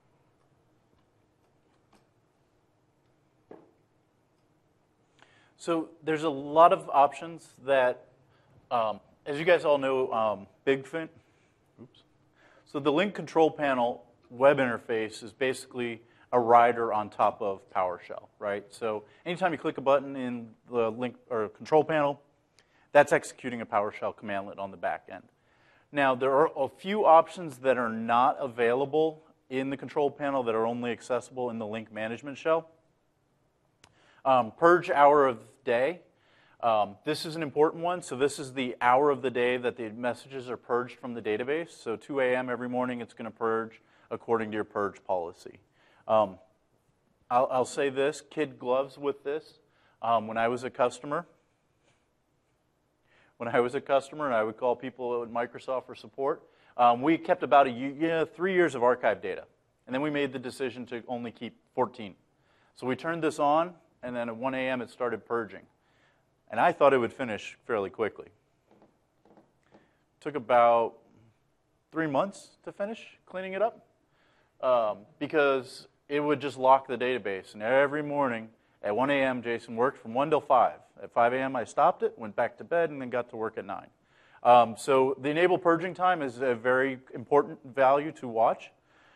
So there's a lot of options that, as you guys all know, BigFint. Oops. So the Link Control Panel web interface is basically a rider on top of PowerShell, right? So anytime you click a button in the Link or Control Panel, that's executing a PowerShell commandlet on the back end. Now, there are a few options that are not available in the Control Panel that are only accessible in the Link Management Shell. Purge hour of day. This is an important one. So this is the hour of the day that the messages are purged from the database. So 2 a.m. every morning, it's going to purge according to your purge policy. I'll say this, kid gloves with this. When I was a customer, and I would call people at Microsoft for support, we kept about 3 years of archive data. And then we made the decision to only keep 14. So we turned this on, and then at 1 a.m. it started purging. And I thought it would finish fairly quickly. Took about 3 months to finish cleaning it up because it would just lock the database. And every morning at 1 a.m., Jason worked from 1 till 5. At 5 a.m., I stopped it, went back to bed, and then got to work at 9. So the enable purging time is a very important value to watch.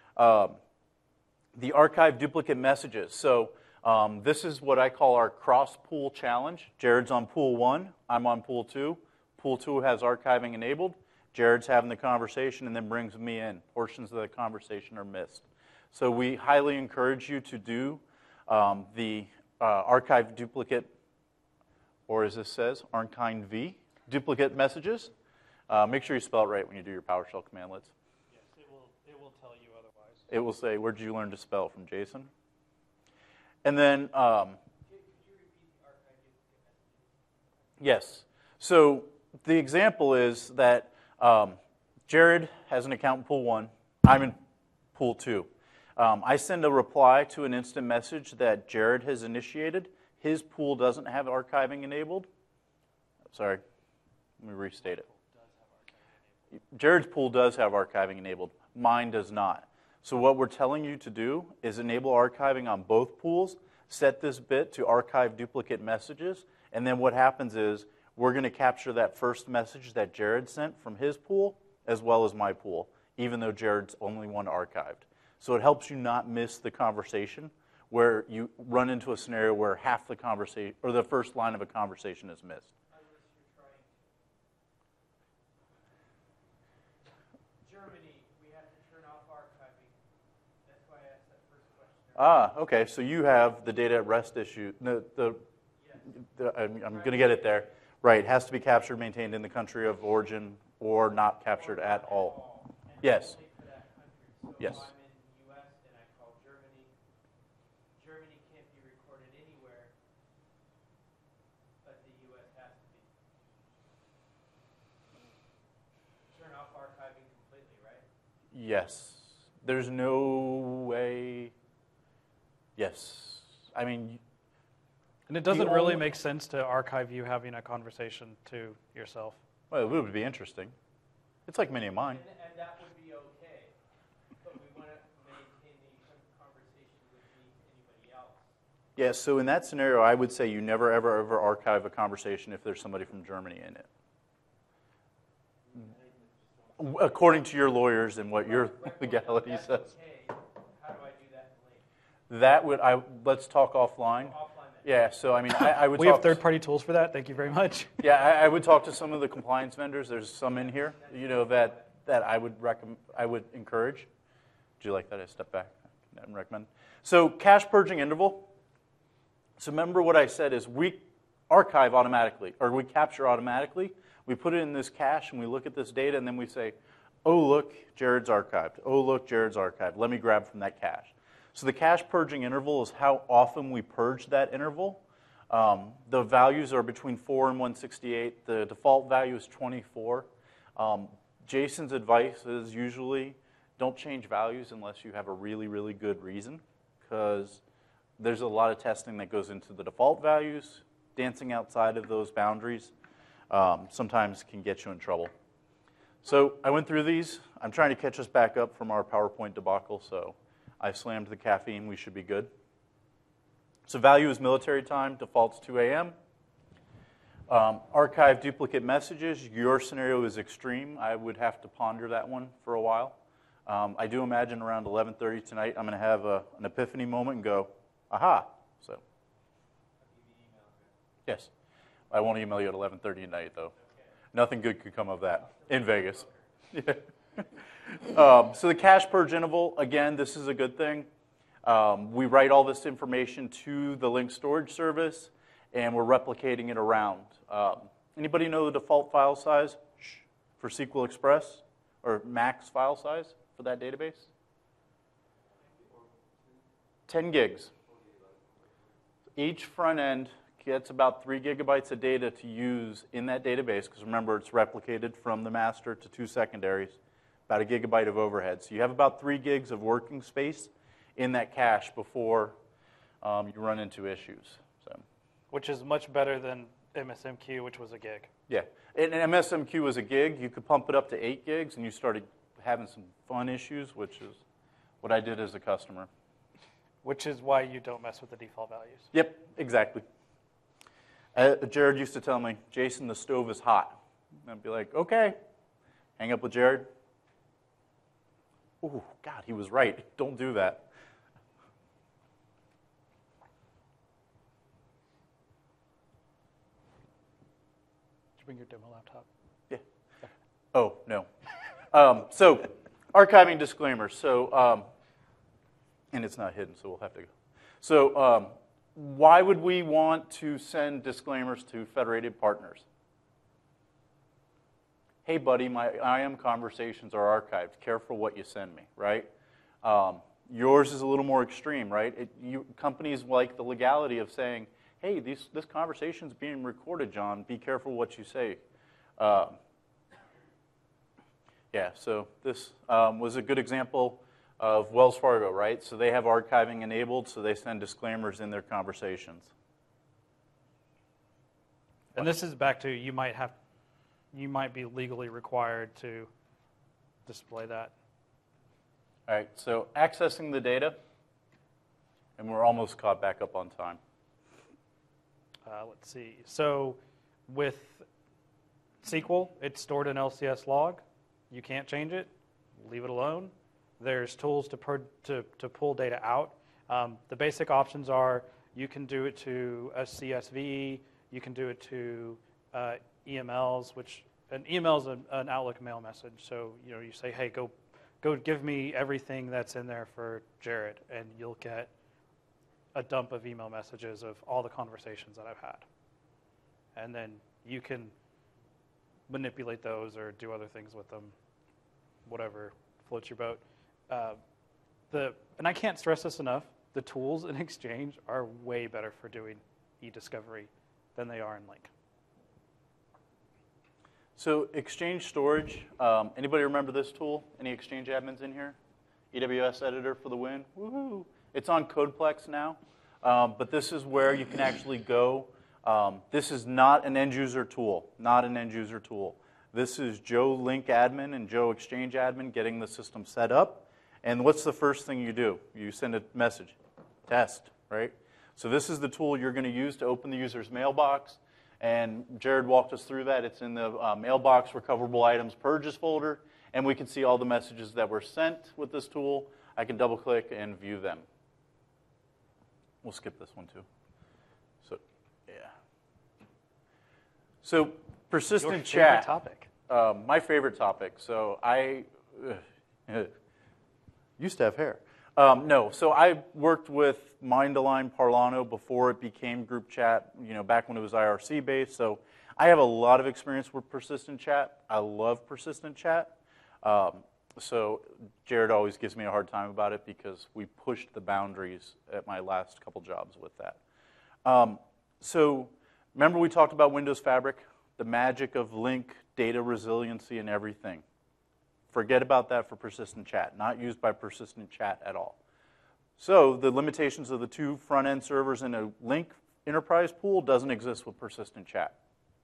The archive duplicate messages. So this is what I call our cross-pool challenge. Jared's on pool 1. I'm on pool 2. Pool 2 has archiving enabled. Jared's having the conversation and then brings me in. Portions of the conversation are missed. So we highly encourage you to do the archive duplicate, or as this says, archive V, duplicate messages. Make sure you spell it right when you do your PowerShell commandlets. Yes, it will tell you otherwise. It will say, where did you learn to spell from Jason? And then, Could you repeat the archive duplicate messages? yes. So the example is that Jared has an account in pool 1. I'm in pool 2. I send a reply to an instant message that Jared has initiated. His pool doesn't have archiving enabled. Sorry, let me restate it. Jared's pool does have archiving enabled. Mine does not. So what we're telling you to do is enable archiving on both pools, set this bit to archive duplicate messages, and then what happens is we're going to capture that first message that Jared sent from his pool as well as my pool, even though Jared's only one archived. So it helps you not miss the conversation where you run into a scenario where half the conversation or the first line of a conversation is missed. Germany, we have to turn off archiving. That's why I asked that first question. Okay. So you have the data at rest issue. I'm going to get it there. Right. It has to be captured, maintained in the country of origin, or not captured at all. Yes. Yes. If I'm in the U.S. and I call Germany, Germany can't be recorded anywhere, but the U.S. has to be. Turn off archiving completely, right? Yes. There's no way. Yes. I mean, And it doesn't really make sense to archive you having a conversation to yourself. well, it would be interesting. It's like many of mine. And that would be okay, but we want to maintain the conversation with anybody else. Yes, so in that scenario, I would say you never, ever, ever archive a conversation if there's somebody from Germany in it. According to your lawyers and what your legality says. Okay, how do I do that in Link? let's talk offline. Offline then. Yeah, so I mean, I would We talk have third-party tools for that. Thank you very much. Yeah, I would talk to some of the compliance vendors. There's some in here, that I would encourage. Would you like that? I step back and recommend. So cache purging interval. So remember what I said is we archive automatically, or we capture automatically. We put it in this cache, and we look at this data, and then we say, oh, look, Jared's archived. Oh, look, Jared's archived. Let me grab from that cache. So the cache purging interval is how often we purge that interval. The values are between 4 and 168. The default value is 24. Jason's advice is usually don't change values unless you have a really, really good reason, because there's a lot of testing that goes into the default values. Dancing outside of those boundaries sometimes can get you in trouble. So I went through these. I'm trying to catch us back up from our PowerPoint debacle, so I slammed the caffeine. We should be good. So value is military time, default's 2 a.m. Archive duplicate messages. Your scenario is extreme. I would have to ponder that one for a while. I do imagine around 11:30 tonight I'm going to have an epiphany moment and go, aha. So, yes. I won't email you at 11:30 tonight, though. Nothing good could come of that in Vegas. Yeah. So the cache purge interval, again, this is a good thing. We write all this information to the link storage service, and we're replicating it around. Anybody know the default file size for SQL Express, or max file size for that database? 10 gigs. Each front end gets about 3 gigabytes of data to use in that database, because remember, it's replicated from the master to 2 secondaries, about a gigabyte of overhead. So you have about 3 gigs of working space in that cache before you run into issues. So, Which is much better than MSMQ, which was a gig. yeah, and MSMQ was a gig. You could pump it up to 8 gigs, and you started having some fun issues, which is what I did as a customer. Which is why you don't mess with the default values. Yep, exactly. Jared used to tell me, Jason, the stove is hot. And I'd be like, okay. Hang up with Jared. Oh, God, he was right. Don't do that. Did you bring your demo laptop? Yeah. Oh, no. So, archiving disclaimers. So, and it's not hidden, so we'll have to go. So, why would we want to send disclaimers to federated partners? Hey, buddy, my IM conversations are archived. Careful what you send me, right? Yours is a little more extreme, right? Companies like the legality of saying, hey, this conversation's being recorded, John. Be careful what you say. Yeah, so this was a good example of Wells Fargo, right? So they have archiving enabled, so they send disclaimers in their conversations. And this is back to you might be legally required to display that. All right, so accessing the data, and we're almost caught back up on time. Let's see. So with SQL, it's stored in LCS log. You can't change it. Leave it alone. There's tools to pull data out. The basic options are you can do it to a CSV. You can do it to EMLs, which an email is an Outlook mail message. So you say, hey, go give me everything that's in there for Jared, and you'll get a dump of email messages of all the conversations that I've had. And then you can manipulate those or do other things with them, whatever floats your boat. And I can't stress this enough, the tools in Exchange are way better for doing e-discovery than they are in Link. So Exchange storage, anybody remember this tool? Any Exchange admins in here? EWS editor for the win? Woohoo! It's on CodePlex now, but this is where you can actually go. This is not an end-user tool, not an end-user tool. This is Joe Link admin and Joe Exchange admin getting the system set up. And what's the first thing you do? You send a message, test, right? So this is the tool you're going to use to open the user's mailbox. And Jared walked us through that. It's in the mailbox recoverable items purges folder. And we can see all the messages that were sent with this tool. I can double click and view them. we'll skip this one too. So, yeah. So persistent Your chat. favorite topic. My favorite topic. So I used to have hair. No, so I worked with Mindalign Parlano before it became group chat, back when it was IRC based. So I have a lot of experience with persistent chat. I love persistent chat. So Jared always gives me a hard time about it because we pushed the boundaries at my last couple jobs with that. So remember we talked about Windows Fabric, the magic of link, data resiliency, and everything. Forget about that for persistent chat, not used by persistent chat at all. So the limitations of the two front-end servers in a link enterprise pool doesn't exist with persistent chat.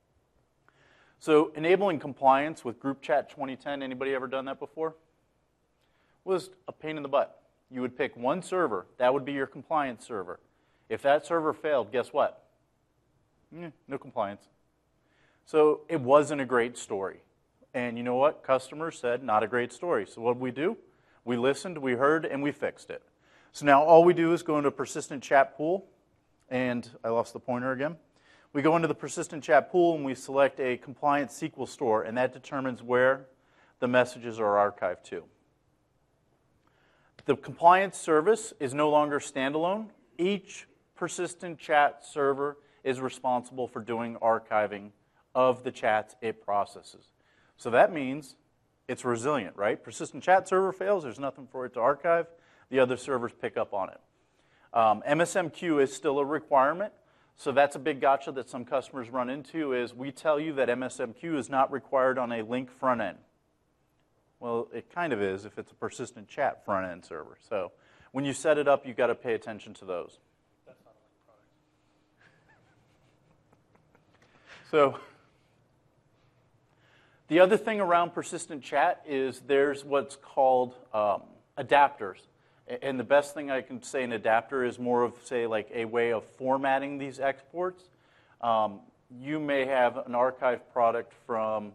So enabling compliance with Group Chat 2010, anybody ever done that before? Was a pain in the butt. You would pick one server, that would be your compliance server. If that server failed, guess what? No compliance. So it wasn't a great story. And you know what? Customers said, not a great story. So what did we do? We listened, we heard, and we fixed it. So now all we do is go into a persistent chat pool, and I lost the pointer again. We go into the persistent chat pool and we select a compliant SQL store, and that determines where the messages are archived to. The compliance service is no longer standalone. Each persistent chat server is responsible for doing archiving of the chats it processes. So that means it's resilient, right? Persistent chat server fails, there's nothing for it to archive. The other servers pick up on it. MSMQ is still a requirement. So that's a big gotcha that some customers run into is we tell you that MSMQ is not required on a link front end. Well, it kind of is if it's a persistent chat front end server. So when you set it up, you've got to pay attention to those. That's not a link product. So the other thing around persistent chat is there's what's called adapters. And the best thing I can say an adapter is more of, say, like a way of formatting these exports. You may have an archive product from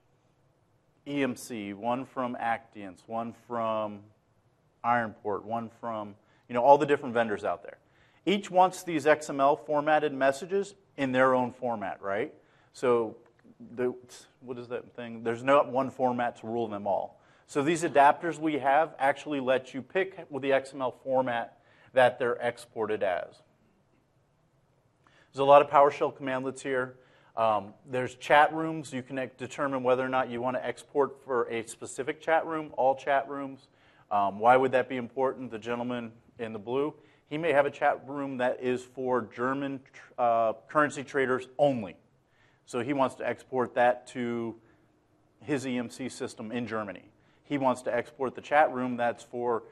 EMC, one from Actiance, one from Ironport, one from, all the different vendors out there. Each wants these XML formatted messages in their own format, right? So what is that thing? There's not one format to rule them all. So these adapters we have actually let you pick with the XML format that they're exported as. There's a lot of PowerShell commandlets here. There's chat rooms. You can determine whether or not you want to export for a specific chat room, all chat rooms. Why would that be important? The gentleman in the blue, he may have a chat room that is for German currency traders only. So he wants to export that to his EMC system in Germany. He wants to export the chat room that's for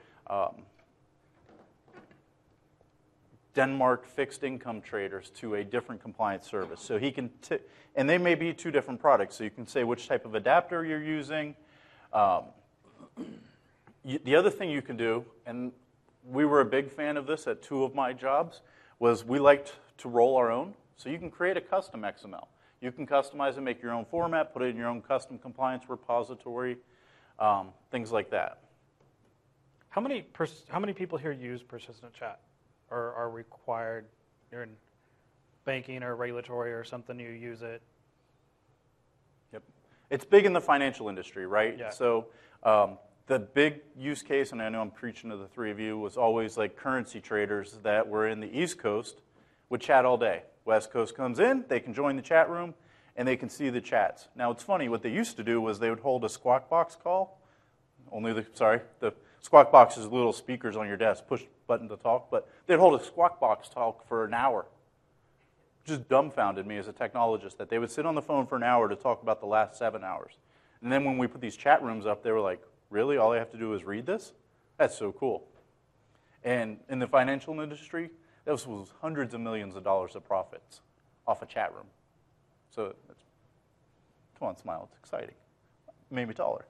Denmark fixed income traders to a different compliance service. So he can, and they may be two different products. So you can say which type of adapter you're using. The other thing you can do, and we were a big fan of this at two of my jobs, was we liked to roll our own. So you can create a custom XML. You can customize and make your own format, put it in your own custom compliance repository, things like that. How many people here use persistent chat or are required? You're in banking or regulatory or something, you use it? Yep. It's big in the financial industry, right? Yeah. So the big use case, and I know I'm preaching to the three of you, was always like currency traders that were in the East Coast would chat all day. West Coast comes in, they can join the chat room, and they can see the chats. Now, it's funny, what they used to do was they would hold a Squawk Box call. The Squawk Box is little speakers on your desk, push button to talk, but they'd hold a Squawk Box talk for an hour. It just dumbfounded me as a technologist that they would sit on the phone for an hour to talk about the last 7 hours. And then when we put these chat rooms up, they were like, really? All I have to do is read this? That's so cool. And in the financial industry, this was hundreds of millions of dollars of profits off a chat room. So, come on, smile. It's exciting. It made me taller.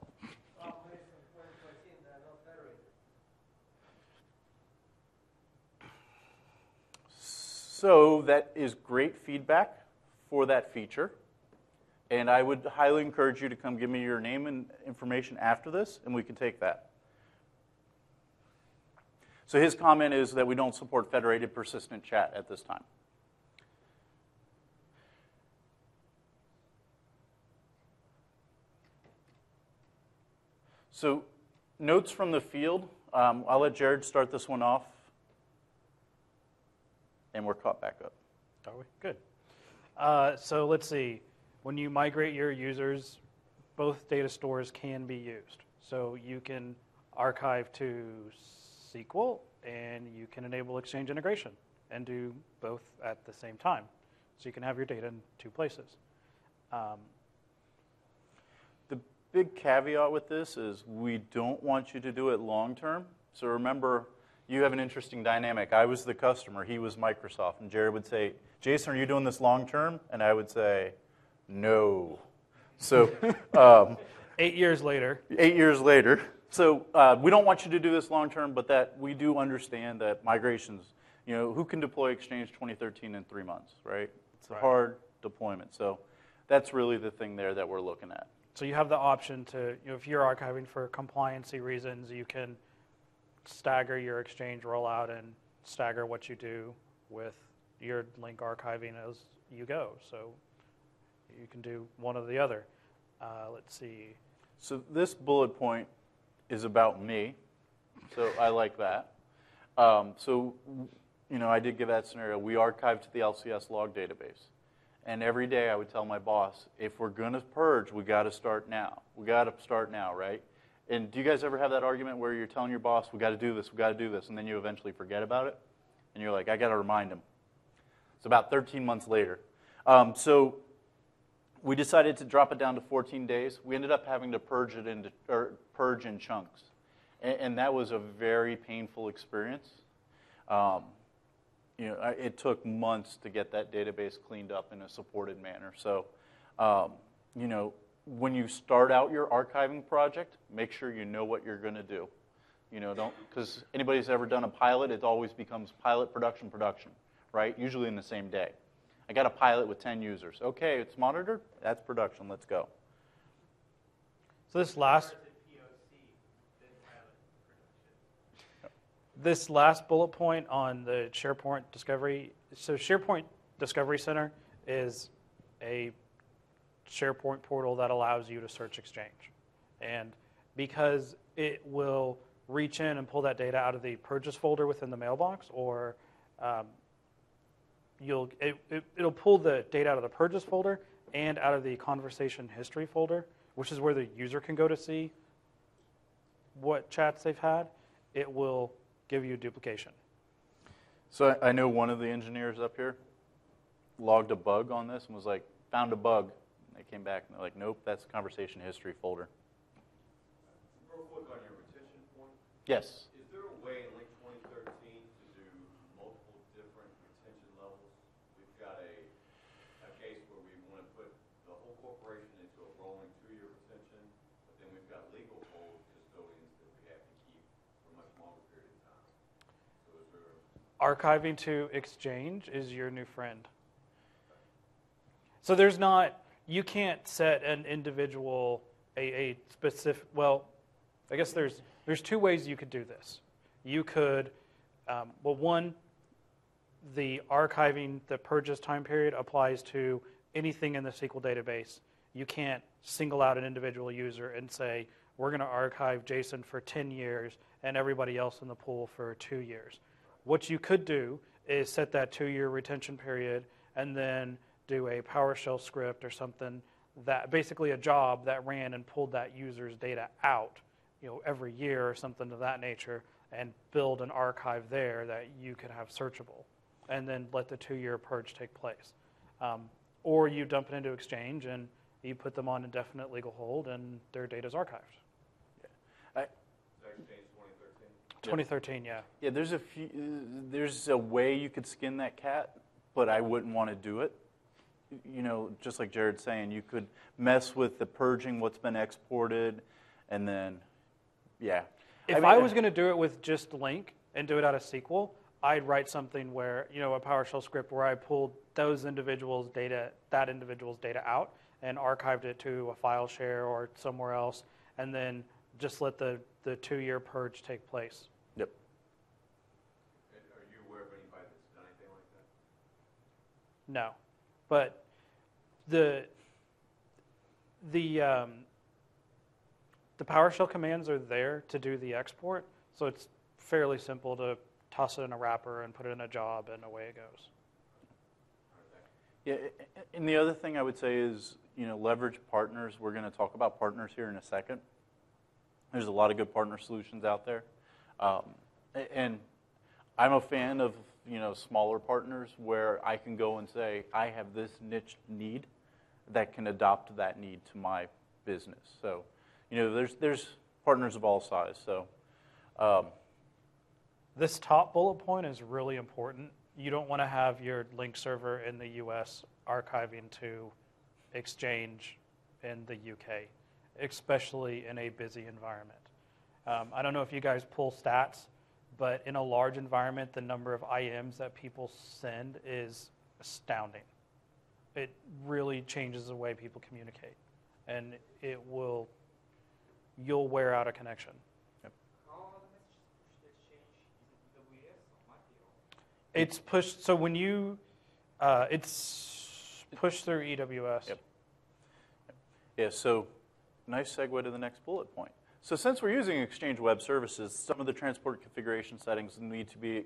So that is great feedback for that feature. And I would highly encourage you to come give me your name and information after this, and we can take that. So his comment is that we don't support federated persistent chat at this time. So notes from the field. I'll let Jared start this one off. And we're caught back up. Are we? Good. So let's see. When you migrate your users, both data stores can be used. So you can archive to SQL, and you can enable Exchange integration and do both at the same time. So you can have your data in two places. The big caveat with this is we don't want you to do it long term. So remember, you have an interesting dynamic. I was the customer. He was Microsoft. And Jared would say, Jason, are you doing this long term? And I would say, no. So 8 years later. 8 years later. So we don't want you to do this long term, but that we do understand that migrations, who can deploy Exchange 2013 in 3 months, right? It's a hard deployment. So that's really the thing there that we're looking at. So you have the option to, if you're archiving for compliancy reasons, you can stagger your Exchange rollout and stagger what you do with your link archiving as you go. So you can do one or the other. Let's see. So this bullet point is about me. So I like that. I did give that scenario. We archived to the LCS log database. And every day I would tell my boss, if we're going to purge, we got to start now. We got to start now, right? And do you guys ever have that argument where you're telling your boss, we got to do this, we got to do this, and then you eventually forget about it? And you're like, I got to remind him. It's about 13 months later. So we decided to drop it down to 14 days. We ended up having to purge in chunks. And that was a very painful experience. It took months to get that database cleaned up in a supported manner. So, when you start out your archiving project, make sure you know what you're going to do. Because anybody's ever done a pilot, it always becomes pilot, production, right? Usually in the same day. I got a pilot with 10 users. Okay, it's monitored. That's production. Let's go. So this last bullet point on the SharePoint Discovery. So SharePoint Discovery Center is a SharePoint portal that allows you to search Exchange. And because it will reach in and pull that data out of the purchase folder within the mailbox, or it'll pull the data out of the purchase folder and out of the conversation history folder, which is where the user can go to see what chats they've had. It will give you duplication. So I know one of the engineers up here logged a bug on this and was like, found a bug. And they came back and they're like, nope, that's the conversation history folder. Real quick on your retention point. Yes. Is there a way in Link 2013 to do multiple different retention levels? We've got a case where we want to put the whole corporation into a rolling 2-year retention, but then we've got legal hold custodians that we have to keep for a much longer period of time. So is there Archiving to Exchange is your new friend. So there's not, you can't set an individual, a specific, well, I guess there's 2 ways you could do this. You could, one, the archiving, the purchase time period applies to anything in the SQL database. You can't single out an individual user and say, we're going to archive Jason for 10 years and everybody else in the pool for 2 years. What you could do is set that 2-year retention period and then do a PowerShell script or something, that basically a job that ran and pulled that user's data out, every year or something of that nature, and build an archive there that you could have searchable, and then let the 2-year purge take place. Or you dump it into Exchange and you put them on indefinite legal hold and their data is archived. Exchange 2013? 2013, yeah. Yeah, there's a way you could skin that cat, but I wouldn't want to do it. Just like Jared's saying, you could mess with the purging what's been exported, and then, yeah. If I was going to do it with just Link and do it out of SQL, I'd write something where, a PowerShell script where I pulled those individuals' data, that individual's data out, and archived it to a file share or somewhere else, and then just let the 2-year purge take place. Yep. No, but the PowerShell commands are there to do the export, so it's fairly simple to toss it in a wrapper and put it in a job, and away it goes. Yeah, and the other thing I would say is, leverage partners. We're going to talk about partners here in a second. There's a lot of good partner solutions out there. And I'm a fan of, smaller partners where I can go and say, I have this niche need that can adopt that need to my business. So, there's partners of all size. So, this top bullet point is really important. You don't want to have your link server in the US archiving to Exchange in the UK, especially in a busy environment. I don't know if you guys pull stats, but in a large environment, the number of IMs that people send is astounding. It really changes the way people communicate, and you'll wear out a connection. How are the messages pushed to Exchange? Is it AWS or Microsoft? It's pushed, so when you, it's pushed through EWS. Yep. Yeah, so nice segue to the next bullet point. So since we're using Exchange Web Services, some of the transport configuration settings we need to be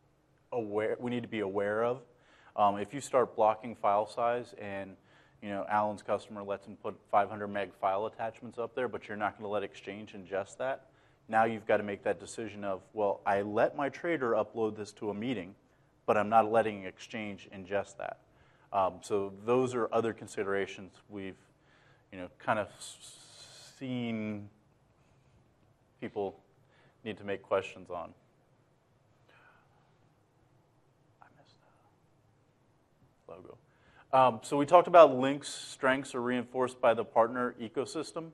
aware of. If you start blocking file size and Alan's customer lets him put 500 meg file attachments up there, but you're not going to let Exchange ingest that, now you've got to make that decision of, well, I let my trader upload this to a meeting, but I'm not letting Exchange ingest that. So those are other considerations we've kind of seen people need to make questions on. I missed that logo. So we talked about links, strengths are reinforced by the partner ecosystem.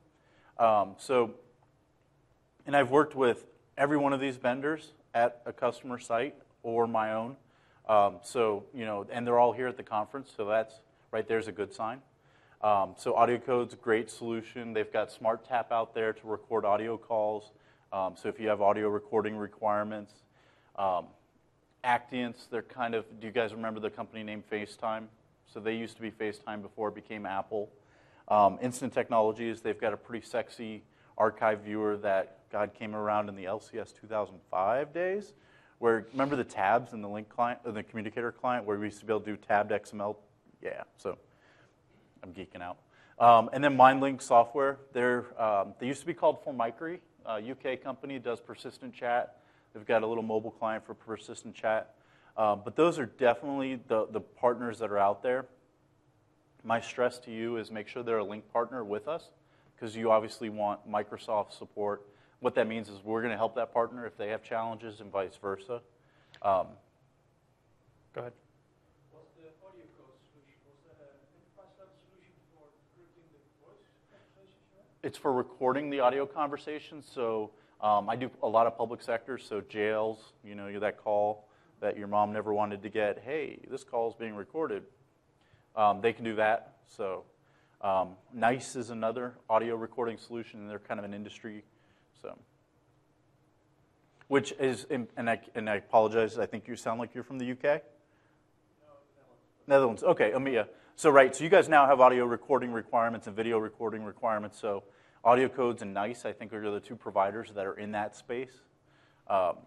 And I've worked with every one of these vendors at a customer site or my own. And they're all here at the conference, so that's right there's a good sign. So AudioCode's a great solution. They've got SmartTap out there to record audio calls. So if you have audio recording requirements. Actience, they're kind of, do you guys remember the company named FaceTime? So they used to be FaceTime before it became Apple. Instant Technologies, they've got a pretty sexy archive viewer that came around in the LCS 2005 days. Where, remember the tabs in the link client, or the communicator client, where we used to be able to do tabbed XML? Yeah, so I'm geeking out. And then MindLink Software, they used to be called Formicry, a UK company, does persistent chat. They've got a little mobile client for persistent chat. But those are definitely the partners that are out there. My stress to you is make sure they're a link partner with us, because you obviously want Microsoft support. What that means is we're going to help that partner if they have challenges and vice versa. Go ahead. Was the AudioCode solution, was that an enterprise-level solution for encrypting the voice conversations you had? It's for recording the audio conversations. So I do a lot of public sector, so jails, that call that your mom never wanted to get, hey, this call is being recorded. They can do that. So NICE is another audio recording solution, and they're kind of an industry. So, which is, and I apologize, I think you sound like you're from the UK? No, Netherlands, okay, EMEA. So you guys now have audio recording requirements and video recording requirements. So AudioCodes and NICE, I think, are the two providers that are in that space. The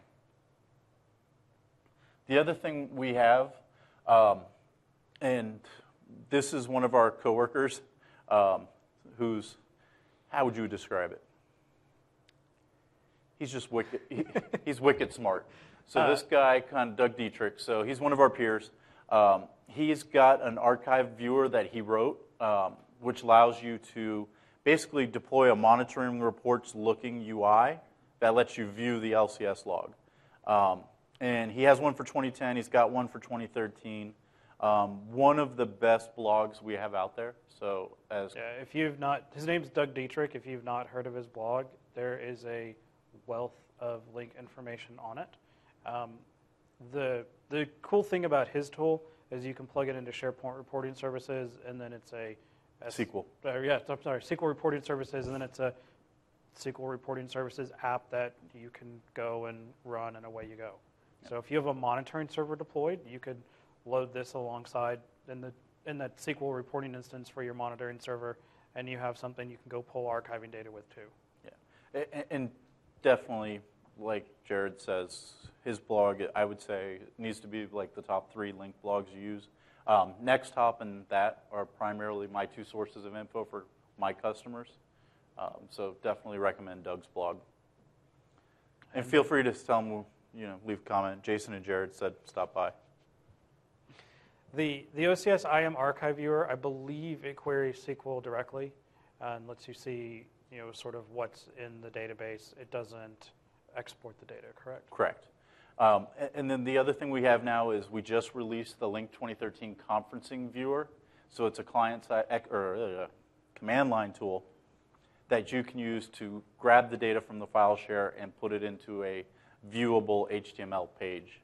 other thing we have, and this is one of our coworkers, who's, how would you describe it? He's just wicked. He's wicked smart. So this guy, kind of Doug Dietrich, so he's one of our peers. He's got an archive viewer that he wrote, which allows you to basically deploy a monitoring reports looking UI that lets you view the LCS log. And he has one for 2010. He's got one for 2013. One of the best blogs we have out there. So if you've not, his name's Doug Dietrich. If you've not heard of his blog, there is a wealth of link information on it. The cool thing about his tool is you can plug it into SharePoint reporting services, and then it's a SQL. SQL reporting services, and then it's a SQL reporting services app that you can go and run, and away you go. So if you have a monitoring server deployed, you could load this alongside in that SQL reporting instance for your monitoring server, and you have something you can go pull archiving data with too. Yeah, and definitely, like Jared says, his blog, I would say, needs to be like the top 3 linked blogs you use. Nexthop and that are primarily my 2 sources of info for my customers. So definitely recommend Doug's blog. And feel free to tell them, leave a comment. Jason and Jared said stop by. The OCS IAM archive viewer, I believe it queries SQL directly and lets you see, sort of what's in the database. It doesn't export the data, correct? Correct. And then the other thing we have now is we just released the Link 2013 conferencing viewer. So it's a client-side or command line tool that you can use to grab the data from the file share and put it into a viewable HTML page.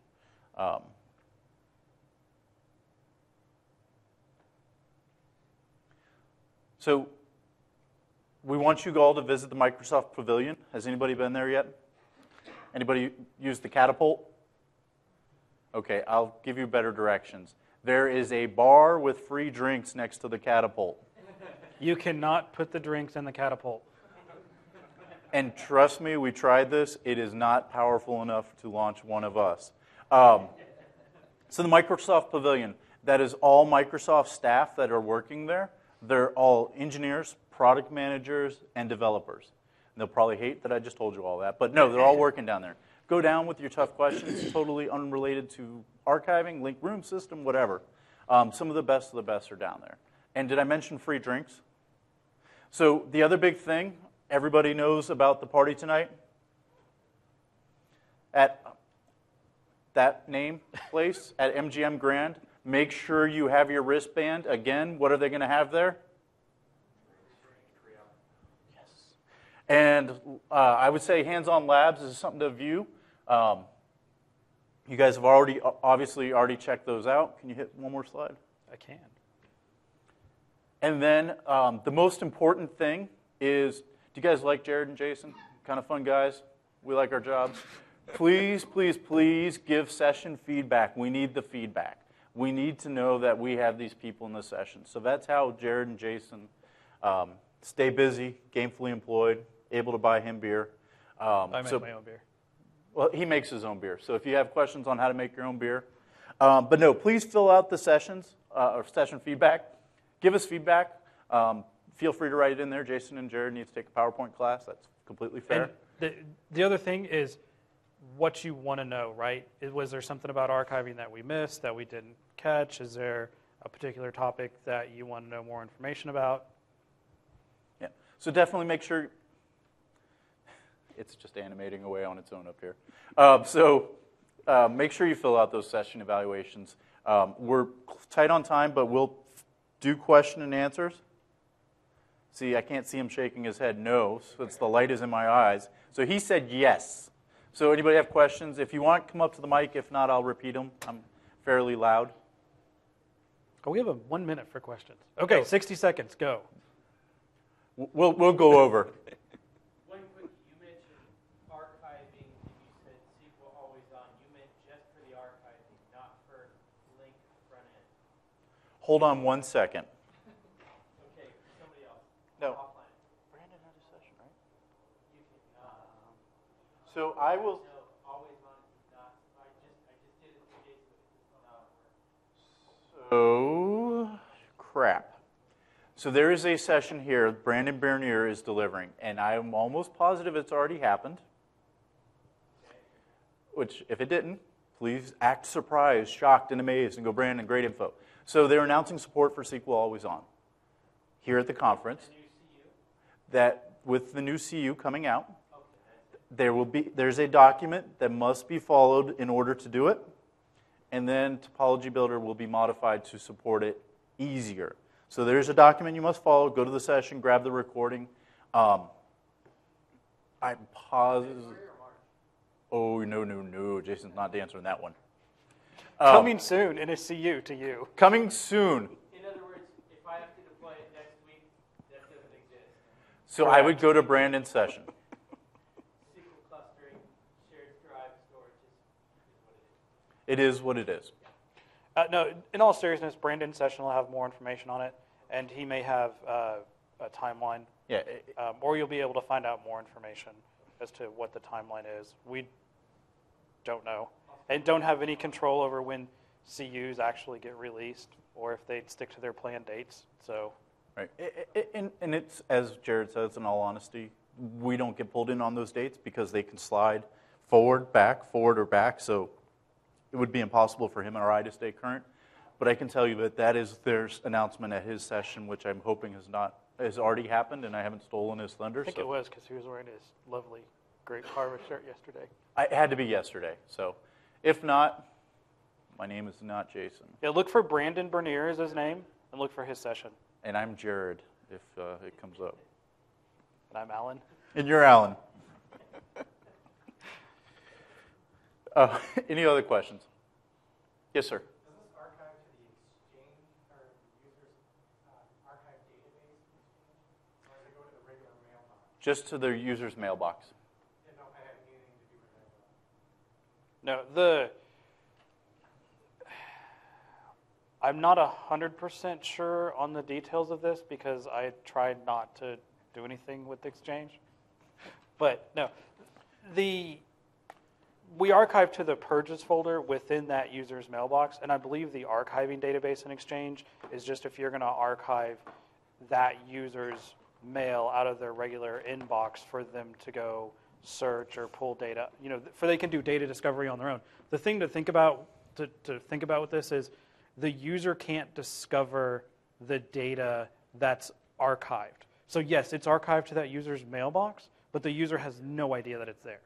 So we want you all to visit the Microsoft Pavilion. Has anybody been there yet? Anybody used the catapult? Okay, I'll give you better directions. There is a bar with free drinks next to the catapult. You cannot put the drinks in the catapult. And trust me, we tried this. It is not powerful enough to launch one of us. So the Microsoft Pavilion, that is all Microsoft staff that are working there. They're all engineers, product managers, and developers. And they'll probably hate that I just told you all that. But no, they're all working down there. Go down with your tough questions, totally unrelated to archiving, link room system, whatever. Some of the best are down there. And did I mention free drinks? So the other big thing, everybody knows about the party tonight? At that name place, at MGM Grand, make sure you have your wristband. Again, what are they going to have there? Yes. And I would say hands-on labs is something to view. You guys have obviously already checked those out. Can you hit one more slide? I can. And then the most important thing is, do you guys like Jared and Jason? Kind of fun guys. We like our jobs. Please, please, please give session feedback. We need the feedback. We need to know that we have these people in the session. So that's how Jared and Jason stay busy, gainfully employed, able to buy him beer. I make my own beer. Well, he makes his own beer. So if you have questions on how to make your own beer. But no, please fill out the sessions or session feedback. Give us feedback. Feel free to write it in there. Jason and Jared need to take a PowerPoint class. That's completely fair. And the other thing is what you want to know, right? Was there something about archiving that we missed, that we didn't catch? Is there a particular topic that you want to know more information about? Yeah. So definitely make sure. It's just animating away on its own up here. Make sure you fill out those session evaluations. We're tight on time, but we'll do question and answers. See, I can't see him shaking his head no, so it's the light is in my eyes. So he said yes. So anybody have questions? If you want, come up to the mic. If not, I'll repeat them. I'm fairly loud. Oh, we have 1 minute for questions. Okay, 60 seconds, go. We'll go over. One quick, you mentioned archiving, and you said SQL always on. You meant just for the archiving, not for link front end. Hold on 1 second. Okay, somebody else. No. Offline. Brandon had a session, right? You can, So I will. no, always on is not. I just did it 2 days ago. It's not So, crap. So there is a session here Brandon Bernier is delivering, and I'm almost positive it's already happened. Which, if it didn't, please act surprised, shocked, and amazed, and go, Brandon, great info. So they're announcing support for SQL Always On here at the conference. The new CU? That with the new CU coming out, there's a document that must be followed in order to do it, and then Topology Builder will be modified to support it easier. So there's a document you must follow. Go to the session, grab the recording. I'm positive. Oh, no. Jason's not answering that one. Coming soon in a CU to you. Coming soon. In other words, if I have to deploy it next week, that doesn't exist. So I would go to Brandon's session. SQL clustering, shared drive storage is what it is. It is what it is. No, in all seriousness, Brandon's session will have more information on it, and he may have a timeline, Yeah, or you'll be able to find out more information as to what the timeline is. We don't know, and don't have any control over when CUs actually get released, or if they stick to their planned dates. So, right. And it's, as Jared says, in all honesty, we don't get pulled in on those dates because they can slide forward, or back, so it would be impossible for him or I to stay current. But I can tell you that is their announcement at his session, which I'm hoping has already happened, and I haven't stolen his thunder. I think it was because he was wearing his lovely Grape Harvest shirt yesterday. It had to be yesterday. So if not, my name is not Jason. Yeah, look for Brandon Bernier as his name, and look for his session. And I'm Jared, if it comes up. And I'm Alan. And you're Alan. Any other questions? Yes, sir. Does this archive to the Exchange or the user's archive database, or does it go to the regular mailbox? Just to their user's mailbox. Didn't know if I had anything to do with that. No, I'm not 100% sure on the details of this because I tried not to do anything with Exchange. But no, we archive to the purges folder within that user's mailbox, and I believe the archiving database in Exchange is just if you're going to archive that user's mail out of their regular inbox for them to go search or pull data, for they can do data discovery on their own. The thing to think about with this is the user can't discover the data that's archived. So yes, it's archived to that user's mailbox, but the user has no idea that it's there.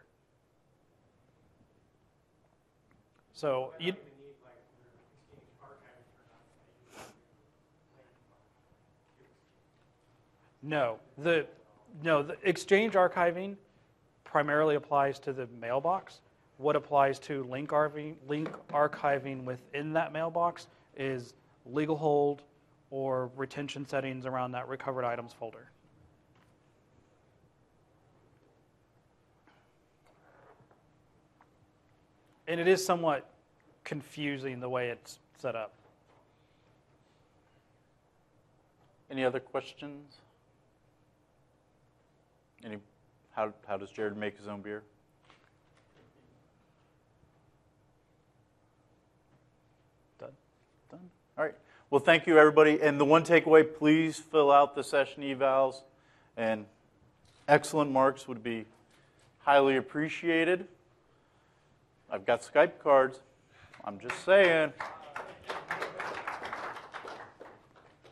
So you Even need like Exchange archive for the Exchange archiving primarily applies to the mailbox. What applies to link archiving within that mailbox is legal hold or retention settings around that recovered items folder. And it is somewhat confusing the way it's set up. Any other questions? How does Jared make his own beer? Done. All right. Well, thank you, everybody. And the one takeaway, please fill out the session evals. And excellent marks would be highly appreciated. I've got Skype cards. I'm just saying.